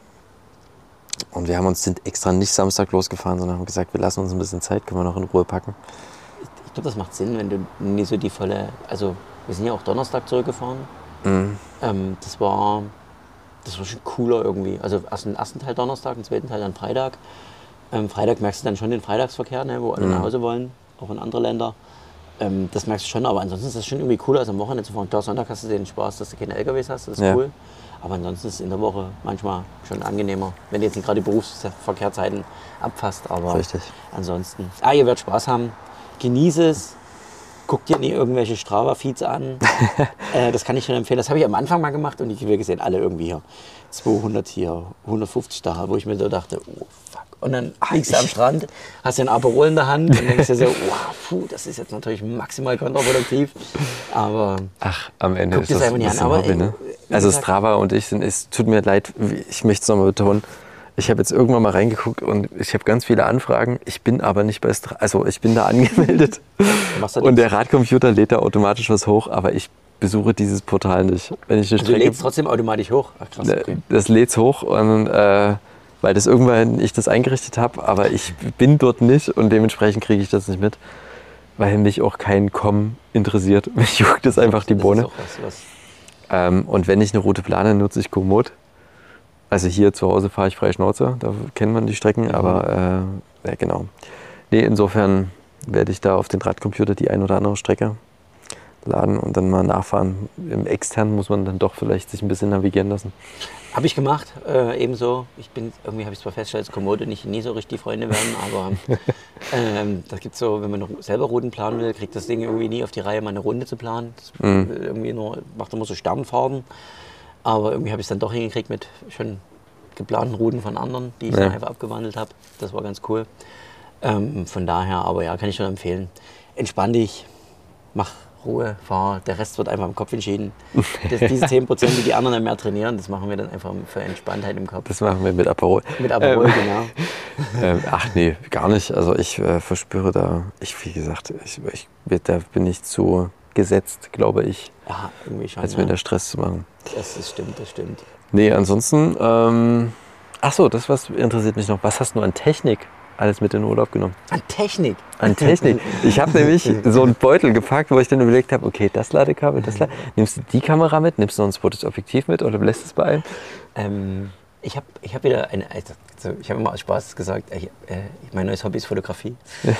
Speaker 1: Und wir haben uns sind extra nicht Samstag losgefahren, sondern haben gesagt, wir lassen uns ein bisschen Zeit, können wir noch in Ruhe packen.
Speaker 2: Ich, ich glaube, das macht Sinn, wenn du nie so die volle... Also, wir sind ja auch Donnerstag zurückgefahren.
Speaker 1: Mhm.
Speaker 2: Ähm, das war... Das war schon cooler irgendwie. Also erst den ersten Teil Donnerstag, den zweiten Teil dann Freitag. Ähm, Freitag merkst du dann schon den Freitagsverkehr, ne, wo alle
Speaker 1: Mhm.
Speaker 2: nach Hause wollen, auch in andere Länder. Ähm, das merkst du schon, aber ansonsten ist das schon irgendwie cooler, als am Wochenende zu fahren. Klar, Sonntag hast du den Spaß, dass du keine L K Ws hast, das ist
Speaker 1: Ja.
Speaker 2: cool. Aber ansonsten ist es in der Woche manchmal schon angenehmer, wenn du jetzt nicht gerade die Berufsverkehrzeiten abfasst. Aber
Speaker 1: Richtig.
Speaker 2: ansonsten, ah, ihr werdet Spaß haben, genieße es. Guck dir nie irgendwelche Strava-Feeds an. äh, das kann ich schon empfehlen. Das habe ich am Anfang mal gemacht und ich habe gesehen, alle irgendwie hier zweihundert hier, hundertfünfzig da, wo ich mir so dachte, oh fuck. Und dann liegst du am Strand, hast den Aperol in der Hand und denkst dir so, wow, puh, das ist jetzt natürlich maximal kontraproduktiv. Aber
Speaker 1: Ach, am Ende
Speaker 2: guck
Speaker 1: ist
Speaker 2: dir
Speaker 1: das
Speaker 2: einfach
Speaker 1: ein
Speaker 2: nicht an.
Speaker 1: bisschen
Speaker 2: Aber,
Speaker 1: Hobby, ne?
Speaker 2: wie
Speaker 1: Also
Speaker 2: gesagt-
Speaker 1: Strava und ich sind, es tut mir leid, ich möchte es nochmal betonen. Ich habe jetzt irgendwann mal reingeguckt und ich habe ganz viele Anfragen. Ich bin aber nicht bei Strava, also ich bin da angemeldet.
Speaker 2: machst du
Speaker 1: Und
Speaker 2: nichts.
Speaker 1: der Radcomputer lädt da automatisch was hoch, aber ich besuche dieses Portal nicht. Wenn ich eine
Speaker 2: Also du
Speaker 1: Strecke,
Speaker 2: lädst trotzdem automatisch hoch. Ach krass, okay.
Speaker 1: das lädt's hoch und äh, weil das irgendwann ich das eingerichtet habe, aber ich bin dort nicht und dementsprechend kriege ich das nicht mit, weil mich auch kein Com interessiert. Mich juckt es einfach die
Speaker 2: Das
Speaker 1: Bohne.
Speaker 2: ist auch was, was
Speaker 1: Ähm, und wenn ich eine Route plane, nutze ich Komoot. Also hier zu Hause fahre ich freie Schnauze, da kennt man die Strecken,
Speaker 2: Mhm.
Speaker 1: aber äh, ja, genau. Nee, insofern werde ich da auf den Radcomputer die ein oder andere Strecke laden und dann mal nachfahren. Im externen muss man dann doch vielleicht sich ein bisschen navigieren lassen.
Speaker 2: Habe ich gemacht, äh, ebenso. Ich bin, irgendwie habe ich zwar festgestellt, dass Komodo nicht nie so richtig Freunde werden, aber ähm, das gibt so, wenn man noch selber Routen planen will, kriegt das Ding irgendwie nie auf die Reihe, mal eine Runde zu planen. Das
Speaker 1: Mhm.
Speaker 2: irgendwie nur, macht immer so Sternfahrten. Aber irgendwie habe ich es dann doch hingekriegt mit schon geplanten Routen von anderen, die ich
Speaker 1: Ja.
Speaker 2: dann einfach abgewandelt habe. Das war ganz cool. Ähm, von daher, aber ja, kann ich schon empfehlen. Entspann dich, mach Ruhe, fahr. Der Rest wird einfach im Kopf entschieden. Das, diese zehn Prozent, die die anderen dann mehr trainieren, das machen wir dann einfach für Entspanntheit im Kopf.
Speaker 1: Das machen wir mit Aperol.
Speaker 2: Mit Aperol,
Speaker 1: Ähm,
Speaker 2: genau.
Speaker 1: ähm, ach nee, gar nicht. Also ich äh, verspüre da, ich wie gesagt, ich, ich, da bin ich zu gesetzt, glaube ich,
Speaker 2: Ja, irgendwie schon.
Speaker 1: als mir
Speaker 2: Ja.
Speaker 1: da Stress zu machen.
Speaker 2: Das, das stimmt, das stimmt.
Speaker 1: Nee, ansonsten, ähm, ach so, das was interessiert mich noch. Was hast du an Technik alles mit in den Urlaub genommen?
Speaker 2: An Technik.
Speaker 1: An Technik. Ich habe nämlich so einen Beutel gepackt, wo ich dann überlegt habe, okay, das Ladekabel, das Lade. Nimmst du die Kamera mit, nimmst du noch ein zweites Objektiv mit oder lässt es bei einem?
Speaker 2: Ähm, ich habe ich hab wieder eine, also ich habe immer aus Spaß gesagt, ich, äh, mein neues Hobby ist Fotografie.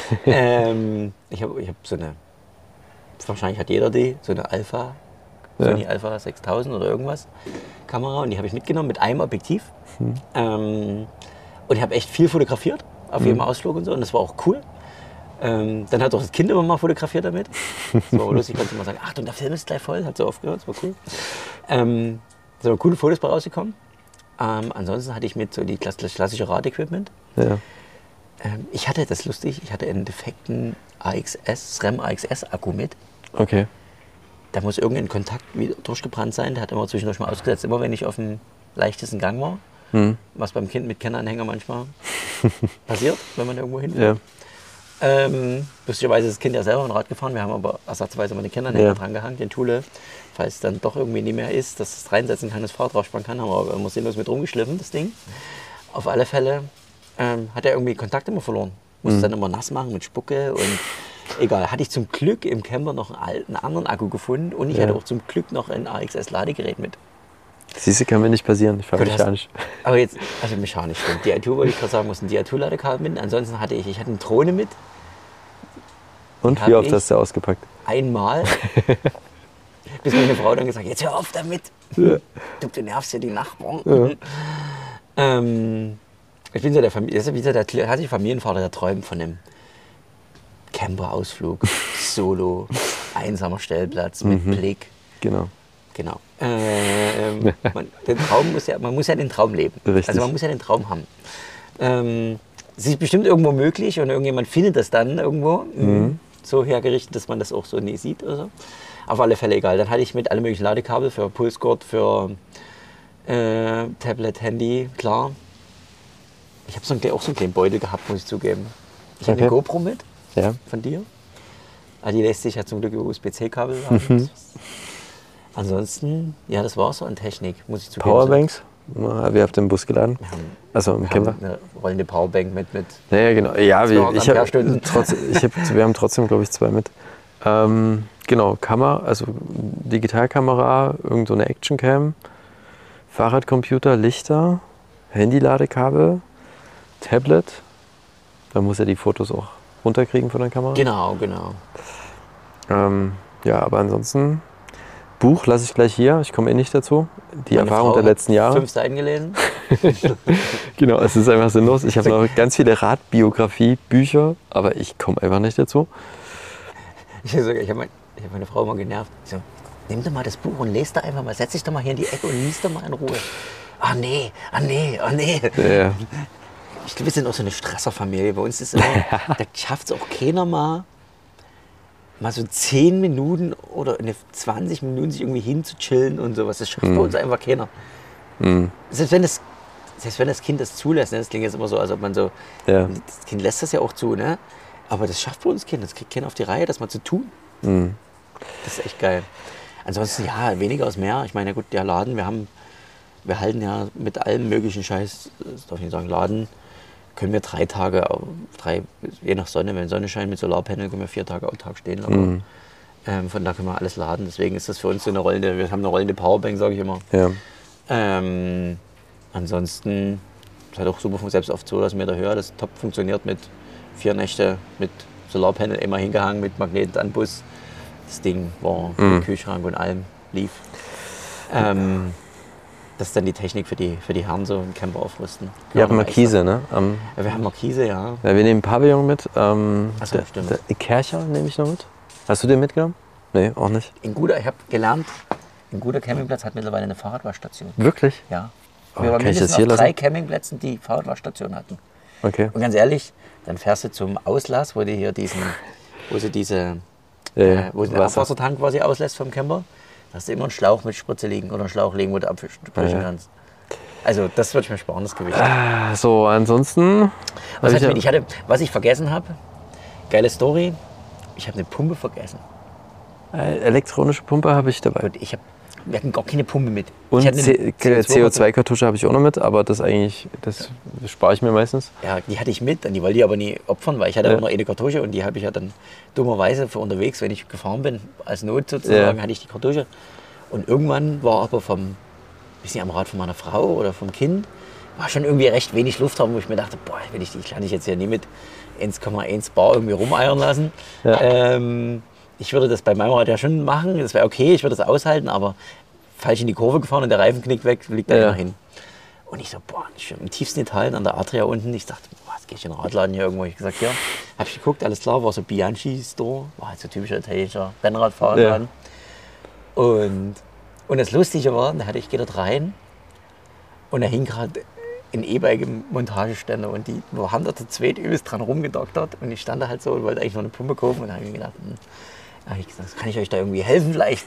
Speaker 2: ähm, ich habe ich hab so eine, wahrscheinlich hat jeder die, so eine Alpha,
Speaker 1: Ja.
Speaker 2: Sony Alpha sechstausend oder irgendwas Kamera und die habe ich mitgenommen mit einem Objektiv.
Speaker 1: Hm.
Speaker 2: Ähm, und ich habe echt viel fotografiert auf jedem Ausflug und so und das war auch cool. Ähm, dann hat auch das Kind immer mal fotografiert damit. Das war auch lustig, konnte immer sagen, ach, und der Film ist gleich voll, hat so aufgehört, das war cool. Ähm, da sind coole Fotos bei rausgekommen. Ähm, ansonsten hatte ich mit so die klass klassische Radequipment.
Speaker 1: Ja.
Speaker 2: Ähm, ich hatte, das ist lustig, ich hatte einen defekten A X S, SRAM A X S Akku mit.
Speaker 1: Okay.
Speaker 2: Da muss irgendein Kontakt wieder durchgebrannt sein. Der hat immer zwischendurch mal ausgesetzt, immer wenn ich auf dem leichtesten Gang war.
Speaker 1: Hm.
Speaker 2: Was beim Kind mit Kennanhänger manchmal passiert, wenn man irgendwo hinfährt.
Speaker 1: Ja.
Speaker 2: Ähm, lustigerweise ist das Kind ja selber ein Rad gefahren. Wir haben aber ersatzweise mal den Kennanhänger
Speaker 1: Ja.
Speaker 2: dran gehangen, den Thule. Falls es dann doch irgendwie nicht mehr ist, dass es reinsetzen kann, das Fahrrad draufspannen kann, haben wir aber immer sinnlos mit rumgeschliffen, das Ding. Auf alle Fälle ähm, hat er irgendwie Kontakt immer verloren. Musste
Speaker 1: Mhm.
Speaker 2: dann immer nass machen mit Spucke und egal. Hatte ich zum Glück im Camper noch einen alten, anderen Akku gefunden und ich
Speaker 1: Ja.
Speaker 2: hatte auch zum Glück noch ein A X S-Ladegerät mit.
Speaker 1: Siehst du, kann mir nicht passieren. Ich fahre
Speaker 2: Gut, hast-
Speaker 1: mechanisch.
Speaker 2: Aber jetzt, also mechanisch stimmt. D I zwei wollte ich gerade sagen, muss ein D I zwei-Ladekabel mit. Ansonsten hatte ich, ich hatte eine Drohne mit,
Speaker 1: Und
Speaker 2: hab
Speaker 1: wie oft
Speaker 2: ich-
Speaker 1: hast du ausgepackt?
Speaker 2: einmal. Bis meine Frau dann gesagt hat, jetzt hör auf damit.
Speaker 1: Ja.
Speaker 2: Du, du nervst ja die Nachbarn.
Speaker 1: Ja.
Speaker 2: Ähm, ich bin so der, Famili das ist wie so der klassische Familienvater, der träumt von einem Camper-Ausflug, Solo, einsamer Stellplatz mit
Speaker 1: Mhm.
Speaker 2: Blick.
Speaker 1: Genau.
Speaker 2: Genau. Ähm, man, den Traum muss ja, man muss ja den Traum leben.
Speaker 1: Richtig.
Speaker 2: Also man muss ja den Traum haben. Ähm, es ist bestimmt irgendwo möglich und irgendjemand findet das dann irgendwo
Speaker 1: Mhm.
Speaker 2: so hergerichtet, dass man das auch so nie sieht oder so. Auf alle Fälle egal. Dann hatte ich mit alle möglichen Ladekabel für Pulsgurt, für äh, Tablet, Handy, klar. Ich habe so einen, auch so einen kleinen Beutel gehabt, muss ich zugeben. Ich habe
Speaker 1: Okay.
Speaker 2: eine GoPro mit
Speaker 1: Ja.
Speaker 2: von dir. Ah, die lässt sich ja zum Glück über U S B C-Kabel haben. Ansonsten, ja, das war so an Technik, muss ich zugeben.
Speaker 1: Powerbanks haben wir auf dem Bus geladen.
Speaker 2: Wir haben,
Speaker 1: Also im
Speaker 2: wir
Speaker 1: Camper.
Speaker 2: haben eine rollende Powerbank mit, mit
Speaker 1: Ja, ja, genau. Ja, wir,
Speaker 2: zweihundert
Speaker 1: ich hab,
Speaker 2: Ampere-Stunden.
Speaker 1: trotz, ich hab, wir haben trotzdem, glaube ich, zwei mit. Ähm, genau, Kamera, also Digitalkamera, irgend so eine Actioncam, Fahrradcomputer, Lichter, Handyladekabel, Tablet. Da muss er die Fotos auch runterkriegen von der Kamera.
Speaker 2: Genau, genau.
Speaker 1: Ähm, ja, aber ansonsten, Buch lasse ich gleich hier. Ich komme eh nicht dazu. Die
Speaker 2: Meine
Speaker 1: Erfahrung
Speaker 2: Frau
Speaker 1: der
Speaker 2: hat
Speaker 1: letzten Jahre.
Speaker 2: Fünf Seiten gelesen.
Speaker 1: Genau, es ist einfach sinnlos. Ich habe noch ganz viele Radbiografie-Bücher, aber ich komme einfach nicht dazu.
Speaker 2: Ich habe hab mein, ich hab meine Frau mal genervt. Ich so, nimm doch mal das Buch und lest da einfach mal. Setz dich doch mal hier in die Ecke und lies doch mal in Ruhe. Ah nee, ah nee, ah nee.
Speaker 1: Ja,
Speaker 2: Ich glaube, wir sind auch so eine Stresserfamilie. Bei uns ist immer, da schafft es auch keiner mal, mal so zehn Minuten oder eine zwanzig Minuten sich irgendwie hinzuchillen und sowas. Das schafft bei uns einfach keiner.
Speaker 1: Mhm.
Speaker 2: Selbst wenn das, selbst wenn das Kind das zulässt, ne? Das klingt jetzt immer so, als ob man so,
Speaker 1: Ja.
Speaker 2: das Kind lässt das ja auch zu, ne? Aber das schafft bei uns Kind, das kriegt keiner auf die Reihe, das mal zu tun.
Speaker 1: Mhm.
Speaker 2: Das ist echt geil. Ansonsten, ja, weniger ist mehr. Ich meine, ja gut, der Laden, wir haben, wir halten ja mit allem möglichen Scheiß, das darf ich nicht sagen, Laden, können wir drei Tage, drei, je nach Sonne, wenn Sonne scheint mit Solarpanel, können wir vier Tage am Tag stehen. Aber,
Speaker 1: Mhm.
Speaker 2: ähm, von da können wir alles laden. Deswegen ist das für uns so eine rollende, wir haben eine rollende Powerbank, sage ich immer.
Speaker 1: Ja.
Speaker 2: Ähm, ansonsten ist halt auch super, selbst auf zweitausend Meter Höhe, das top funktioniert mit vier Nächte, mit Solarpanel immer hingehangen, mit Magneten an Bus. Das Ding war
Speaker 1: Mhm.
Speaker 2: mit Kühlschrank und allem, lief. Ähm, das ist dann die Technik für die, für die Herren, so im Camper aufrüsten.
Speaker 1: Ihr habt Markise, ne? Am,
Speaker 2: Ja, wir haben Markise, ja.
Speaker 1: ja, wir nehmen Pavillon mit. Ähm,
Speaker 2: Ach so,
Speaker 1: der,
Speaker 2: stimmt.
Speaker 1: der Kercher nehme ich noch mit. Hast du den mitgenommen? Nee, auch nicht.
Speaker 2: In guter, ich habe gelernt, ein guter Campingplatz hat mittlerweile eine Fahrradwaschstation.
Speaker 1: Wirklich?
Speaker 2: Ja.
Speaker 1: Oh,
Speaker 2: Wir waren
Speaker 1: kann ich das
Speaker 2: mindestens
Speaker 1: hier
Speaker 2: auf drei
Speaker 1: lassen?
Speaker 2: Campingplätzen, die Fahrradwaschstation hatten.
Speaker 1: Okay.
Speaker 2: Und ganz ehrlich, dann fährst du zum Auslass, wo die hier diesen, wo sie diese,
Speaker 1: Ja,
Speaker 2: äh,
Speaker 1: ja.
Speaker 2: wo sie den
Speaker 1: Wasser.
Speaker 2: Abwassertank quasi auslässt vom Camper. Da hast du immer einen Schlauch mit Spritze liegen oder einen Schlauch liegen, wo du abwischen
Speaker 1: Ja, ja.
Speaker 2: kannst. Also das würde ich mir sparen, das Gewicht.
Speaker 1: Ah, so, ansonsten.
Speaker 2: Was,
Speaker 1: hab
Speaker 2: ich,
Speaker 1: ich
Speaker 2: mit, ich hatte, was ich vergessen habe, geile Story, ich habe eine Pumpe vergessen.
Speaker 1: ja, äh, elektronische Pumpe habe ich dabei.
Speaker 2: Gut, ich hab, wir hatten gar keine Pumpe mit.
Speaker 1: Und
Speaker 2: ich hatte eine
Speaker 1: C O zwei Kartusche habe ich auch noch mit, aber das eigentlich, das spare ich mir meistens.
Speaker 2: Ja, die hatte ich mit, die wollte ich aber nie opfern, weil ich hatte
Speaker 1: Ja.
Speaker 2: auch noch eine Kartusche und die habe ich ja dann dummerweise für unterwegs, wenn ich gefahren bin, als Not sozusagen,
Speaker 1: Ja.
Speaker 2: hatte ich die Kartusche. Und irgendwann war aber vom, bisschen am Rad von meiner Frau oder vom Kind, war schon irgendwie recht wenig Luft haben, wo ich mir dachte, boah, will ich die kann ich jetzt hier nie mit eins Komma eins Bar irgendwie rumeiern lassen.
Speaker 1: Ja.
Speaker 2: Ähm, ich würde das bei meinem Rad ja schon machen, das wäre okay, ich würde das aushalten, aber falsch in die Kurve gefahren und der Reifen knickt weg, liegt da
Speaker 1: Ja.
Speaker 2: immer hin. Und ich so, boah, ich im tiefsten Italien an der Adria unten. Ich dachte, boah, jetzt gehe ich in den Radladen hier irgendwo. Ich gesagt, ja, hab ich geguckt, alles klar, war so Bianchi-Store, war halt so typischer italienischer Rennradfahrerladen. Ja. Und, und das Lustige war, da hatte ich, gehe dort rein und da hing gerade ein E-Bike im Montageständer und die wir haben da zu zweit übelst dran rumgedoktert und ich stand da halt so und wollte eigentlich noch eine Pumpe kaufen und da habe ich mir gedacht, hm, da hab ich gesagt, kann ich euch da irgendwie helfen vielleicht?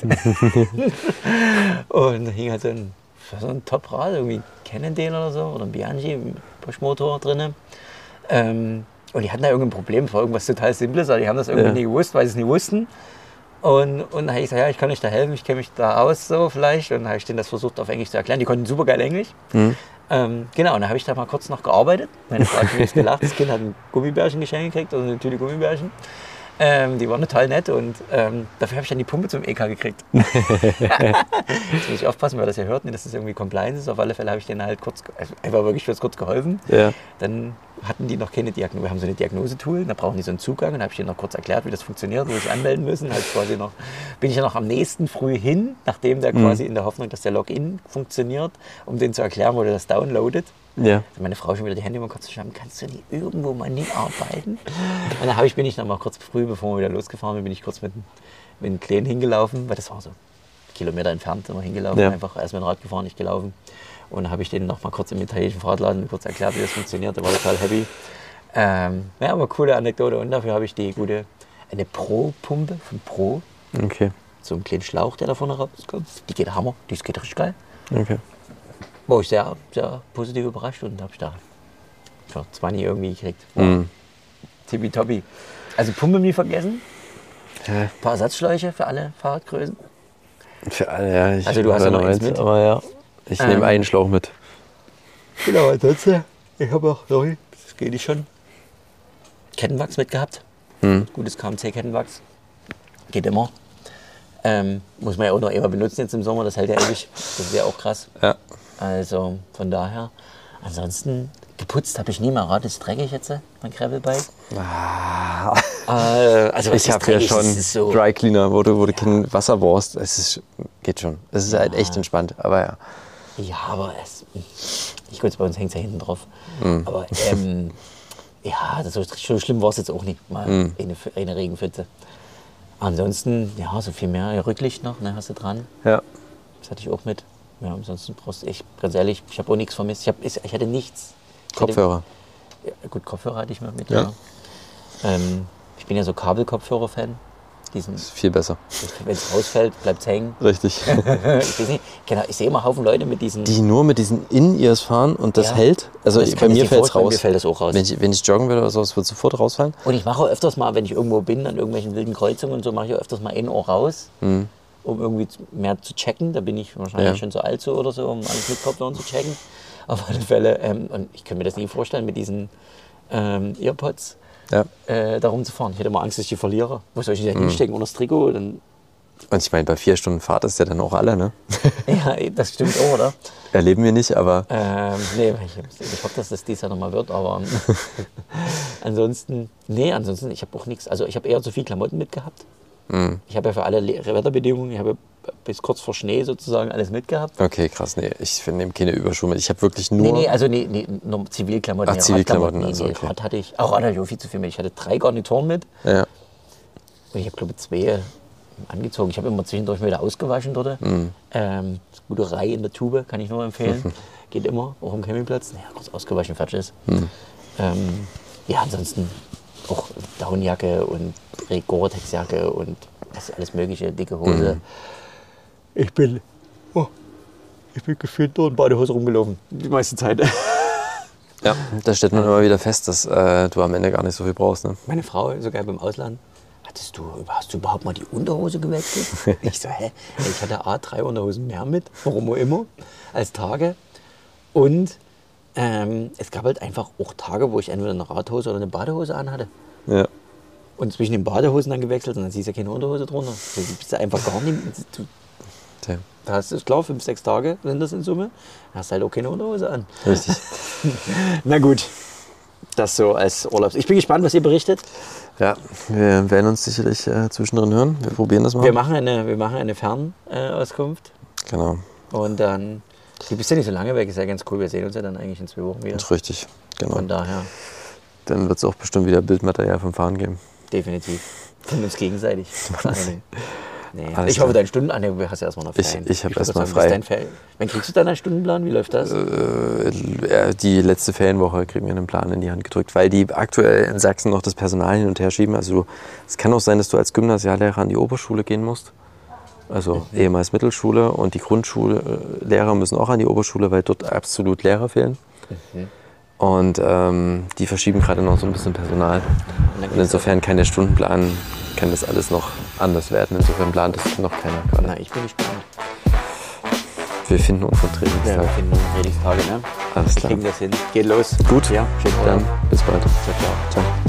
Speaker 2: Und da hing halt so ein, so ein Top-Rad, irgendwie kennen den oder so, oder ein Bianchi, Pushmotor drin. Ähm, und die hatten da irgendein Problem, es war irgendwas total Simples, aber die haben das irgendwie
Speaker 1: Ja.
Speaker 2: nie gewusst, weil sie es nie wussten. Und, und dann habe ich gesagt, ja, ich kann euch da helfen, ich kenne mich da aus, so vielleicht. Und dann habe ich denen das versucht auf Englisch zu erklären. Die konnten super geil Englisch.
Speaker 1: Mhm.
Speaker 2: Ähm, genau, und dann habe ich da mal kurz noch gearbeitet. Meine Frau hat mir gelacht, das Kind hat ein Gummibärchen geschenkt gekriegt, also eine Tüte Gummibärchen. Ähm, die waren total nett und ähm, dafür habe ich dann die Pumpe zum E K gekriegt. Jetzt muss ich aufpassen, weil das ja hört, nicht, dass das irgendwie Compliance ist. Auf alle Fälle habe ich denen halt kurz, also einfach wirklich kurz, kurz geholfen.
Speaker 1: Ja.
Speaker 2: Dann hatten die noch keine Diagnose. Wir haben so eine Diagnosetool, da brauchen die so einen Zugang. Und da habe ich denen noch kurz erklärt, wie das funktioniert, wo sie sich anmelden müssen. Halt quasi noch, bin ich ja noch am nächsten früh hin, nachdem der quasi in der Hoffnung, dass der Login funktioniert, um denen zu erklären, wo der das downloadet.
Speaker 1: Ja.
Speaker 2: Also meine Frau schon wieder die Hände immer kurz zu schreiben, kannst du nicht irgendwo mal nicht arbeiten? Und dann habe ich, bin ich noch mal kurz früh, bevor wir wieder losgefahren sind, bin ich kurz mit, mit dem Kleinen hingelaufen, weil das war so Kilometer entfernt, sind wir hingelaufen, ja. Einfach erst mit dem Rad gefahren, nicht gelaufen. Und dann habe ich denen noch mal kurz im italienischen Fahrradladen kurz erklärt, wie das funktioniert. Der war total happy. Ähm, ja, aber coole Anekdote. Und dafür habe ich die gute, eine Pro-Pumpe von Pro.
Speaker 1: Okay.
Speaker 2: So einen kleinen Schlauch, der da vorne rauskommt. Die geht Hammer, die geht richtig geil.
Speaker 1: Okay.
Speaker 2: War ich sehr, sehr positiv überrascht und habe ich da für zwanzig irgendwie gekriegt. Wow.
Speaker 1: Mm.
Speaker 2: Tippitoppi. Also Pumpe nie vergessen.
Speaker 1: Ja.
Speaker 2: Ein paar Ersatzschläuche für alle Fahrradgrößen.
Speaker 1: Für alle, ja. Ich
Speaker 2: Also du hast ja noch eins mit.
Speaker 1: Aber ja, ich ähm, nehme einen Schlauch mit.
Speaker 2: Genau, ansonsten, ich habe auch, sorry, das geht nicht schon, Kettenwachs mitgehabt.
Speaker 1: Hm.
Speaker 2: Gutes K M C-Kettenwachs. Geht immer. Ähm, muss man ja auch noch immer benutzen jetzt im Sommer, das hält ja ewig. Das ist ja auch krass.
Speaker 1: Ja.
Speaker 2: Also von daher, ansonsten geputzt habe ich nie mal. Rad ist dreckig jetzt, mein Gravelbike.
Speaker 1: Ah.
Speaker 2: Äh, also
Speaker 1: ich habe ja schon so Dry Cleaner, wo du, wo du ja. kein Wasser brauchst. Es ist, geht schon. Es ist ja. halt echt entspannt, aber ja.
Speaker 2: Ja, aber es, ich gut, bei uns hängt es ja hinten drauf.
Speaker 1: Mm.
Speaker 2: Aber ähm, ja, das ist, so schlimm war es jetzt auch nicht. Mal mm. eine, eine Regenpfütze. Ansonsten, ja, so viel mehr. Ja, Rücklicht noch, ne, hast du dran.
Speaker 1: Ja.
Speaker 2: Das hatte ich auch mit. Ja, ansonsten brauchst du echt, ganz ehrlich, ich habe auch nichts vermisst. Ich, hab, ich hatte nichts. Ich
Speaker 1: Kopfhörer?
Speaker 2: Hatte, ja, gut, Kopfhörer hatte ich mal mit,
Speaker 1: ja.
Speaker 2: ja. Ähm, ich bin ja so Kabelkopfhörer-Fan. Das
Speaker 1: ist viel besser.
Speaker 2: Wenn es rausfällt, bleibt es hängen.
Speaker 1: Richtig.
Speaker 2: ich weiß nicht, genau, ich sehe immer Haufen Leute mit diesen...
Speaker 1: Die nur mit diesen In-Ears fahren und das ja. hält. Also
Speaker 2: das
Speaker 1: bei mir fällt es raus.
Speaker 2: Mir fällt das auch raus.
Speaker 1: Wenn ich, wenn ich joggen will oder so, es wird sofort rausfallen.
Speaker 2: Und ich mache auch öfters mal, wenn ich irgendwo bin, an irgendwelchen wilden Kreuzungen und so, mache ich auch öfters mal ein Ohr raus, mhm. um irgendwie mehr zu checken. Da bin ich wahrscheinlich ja. schon so alt so oder so, um alles mit Kopfhörern zu checken. Auf alle Fälle. Ähm, und ich kann mir das nie vorstellen mit diesen ähm, Earpods. Ja. Äh, darum zu fahren. Ich hätte immer Angst, dass ich die verliere. Wo soll ich die denn mhm. hinstecken? Unter das Trikot? Dann
Speaker 1: und ich meine, bei vier Stunden Fahrt ist ja dann auch alle, ne?
Speaker 2: Ja, das stimmt auch, oder?
Speaker 1: Erleben wir nicht, aber...
Speaker 2: Ähm, nee, ich, ich hoffe, dass das dies Jahr nochmal wird, aber ansonsten... Nee, ansonsten, ich habe auch nichts. Also ich habe eher zu viel Klamotten mitgehabt. Mhm. Ich habe ja für alle Wetterbedingungen, ich habe bis kurz vor Schnee sozusagen alles mitgehabt.
Speaker 1: Okay, krass. Nee, ich nehme keine Überschuhe mit. Ich habe wirklich nur...
Speaker 2: Nee, nee, also nee, nee, nur Zivilklamotten.
Speaker 1: Ach, nee, Zivilklamotten,
Speaker 2: nee,
Speaker 1: also
Speaker 2: nee,
Speaker 1: okay.
Speaker 2: Rad hatte ich, auch hatte ich viel zu viel mit. Ich hatte drei Garnituren mit.
Speaker 1: Ja.
Speaker 2: Und ich habe, glaube ich, zwei angezogen. Ich habe immer zwischendurch wieder ausgewaschen dort. Mhm. Ähm, gute Reihe in der Tube, kann ich nur empfehlen. Mhm. Geht immer, auch am Campingplatz. Naja, kurz ausgewaschen, fertig ist. Mhm. Ähm, ja, ansonsten auch Downjacke und Gore-Tex-Jacke und das alles mögliche, dicke Hose. Mhm. Ich bin, oh, ich bin gefühlt nur in Badehose rumgelaufen, die meiste Zeit.
Speaker 1: Ja, da stellt man immer wieder fest, dass äh, du am Ende gar nicht so viel brauchst. Ne?
Speaker 2: Meine Frau, sogar beim Ausland, hattest du, hast du überhaupt mal die Unterhose gewechselt? Ich so, hä? Ich hatte A, drei Unterhosen mehr mit, warum auch immer, als Tage. Und ähm, es gab halt einfach auch Tage, wo ich entweder eine Radhose oder eine Badehose anhatte.
Speaker 1: Ja.
Speaker 2: Und zwischen den Badehosen dann gewechselt und dann siehst du ja keine Unterhose drunter. Du bist ja einfach gar nicht... Du,
Speaker 1: ja.
Speaker 2: Da hast du, klar, fünf, sechs Tage sind das in Summe. Da hast du halt auch keine Unterhose an.
Speaker 1: Richtig.
Speaker 2: Na gut, das so als Urlaubs... Ich bin gespannt, was ihr berichtet.
Speaker 1: Ja, wir werden uns sicherlich äh, zwischendrin hören. Wir probieren das mal.
Speaker 2: Wir machen eine, wir machen eine Fernauskunft.
Speaker 1: Äh, genau.
Speaker 2: Und dann... Du bist ja nicht so lange weg, ist ja ganz cool. Wir sehen uns ja dann eigentlich in zwei Wochen wieder.
Speaker 1: Das ist richtig, genau.
Speaker 2: Von daher...
Speaker 1: Dann wird es auch bestimmt wieder Bildmaterial vom Fahren geben.
Speaker 2: Definitiv. Von uns gegenseitig. Nee. Ich hoffe, deine Stunden... Ah, nee, du hast ja erstmal noch
Speaker 1: Ferien. Ich, ich habe erstmal frei.
Speaker 2: Wann kriegst du deinen Stundenplan? Wie läuft das?
Speaker 1: Äh, die letzte Ferienwoche kriegen wir einen Plan in die Hand gedrückt, weil die aktuell in Sachsen noch das Personal hin und her schieben. Also es kann auch sein, dass du als Gymnasiallehrer an die Oberschule gehen musst. Also mhm. ehemals Mittelschule. Und die Grundschullehrer müssen auch an die Oberschule, weil dort absolut Lehrer fehlen. Mhm. Und ähm, die verschieben gerade noch so ein bisschen Personal. Und insofern kann der Stundenplan, kann das alles noch anders werden. Insofern plant das noch keiner gerade.
Speaker 2: Na, ich bin gespannt.
Speaker 1: Wir finden unsere Trainingstage.
Speaker 2: Ja, wir finden unsere Trainingstage, ne?
Speaker 1: Alles klar.
Speaker 2: Wir kriegen das hin. Geht los.
Speaker 1: Gut,
Speaker 2: ja, schön.
Speaker 1: Dann bis bald.
Speaker 2: Ciao, ciao. Ciao.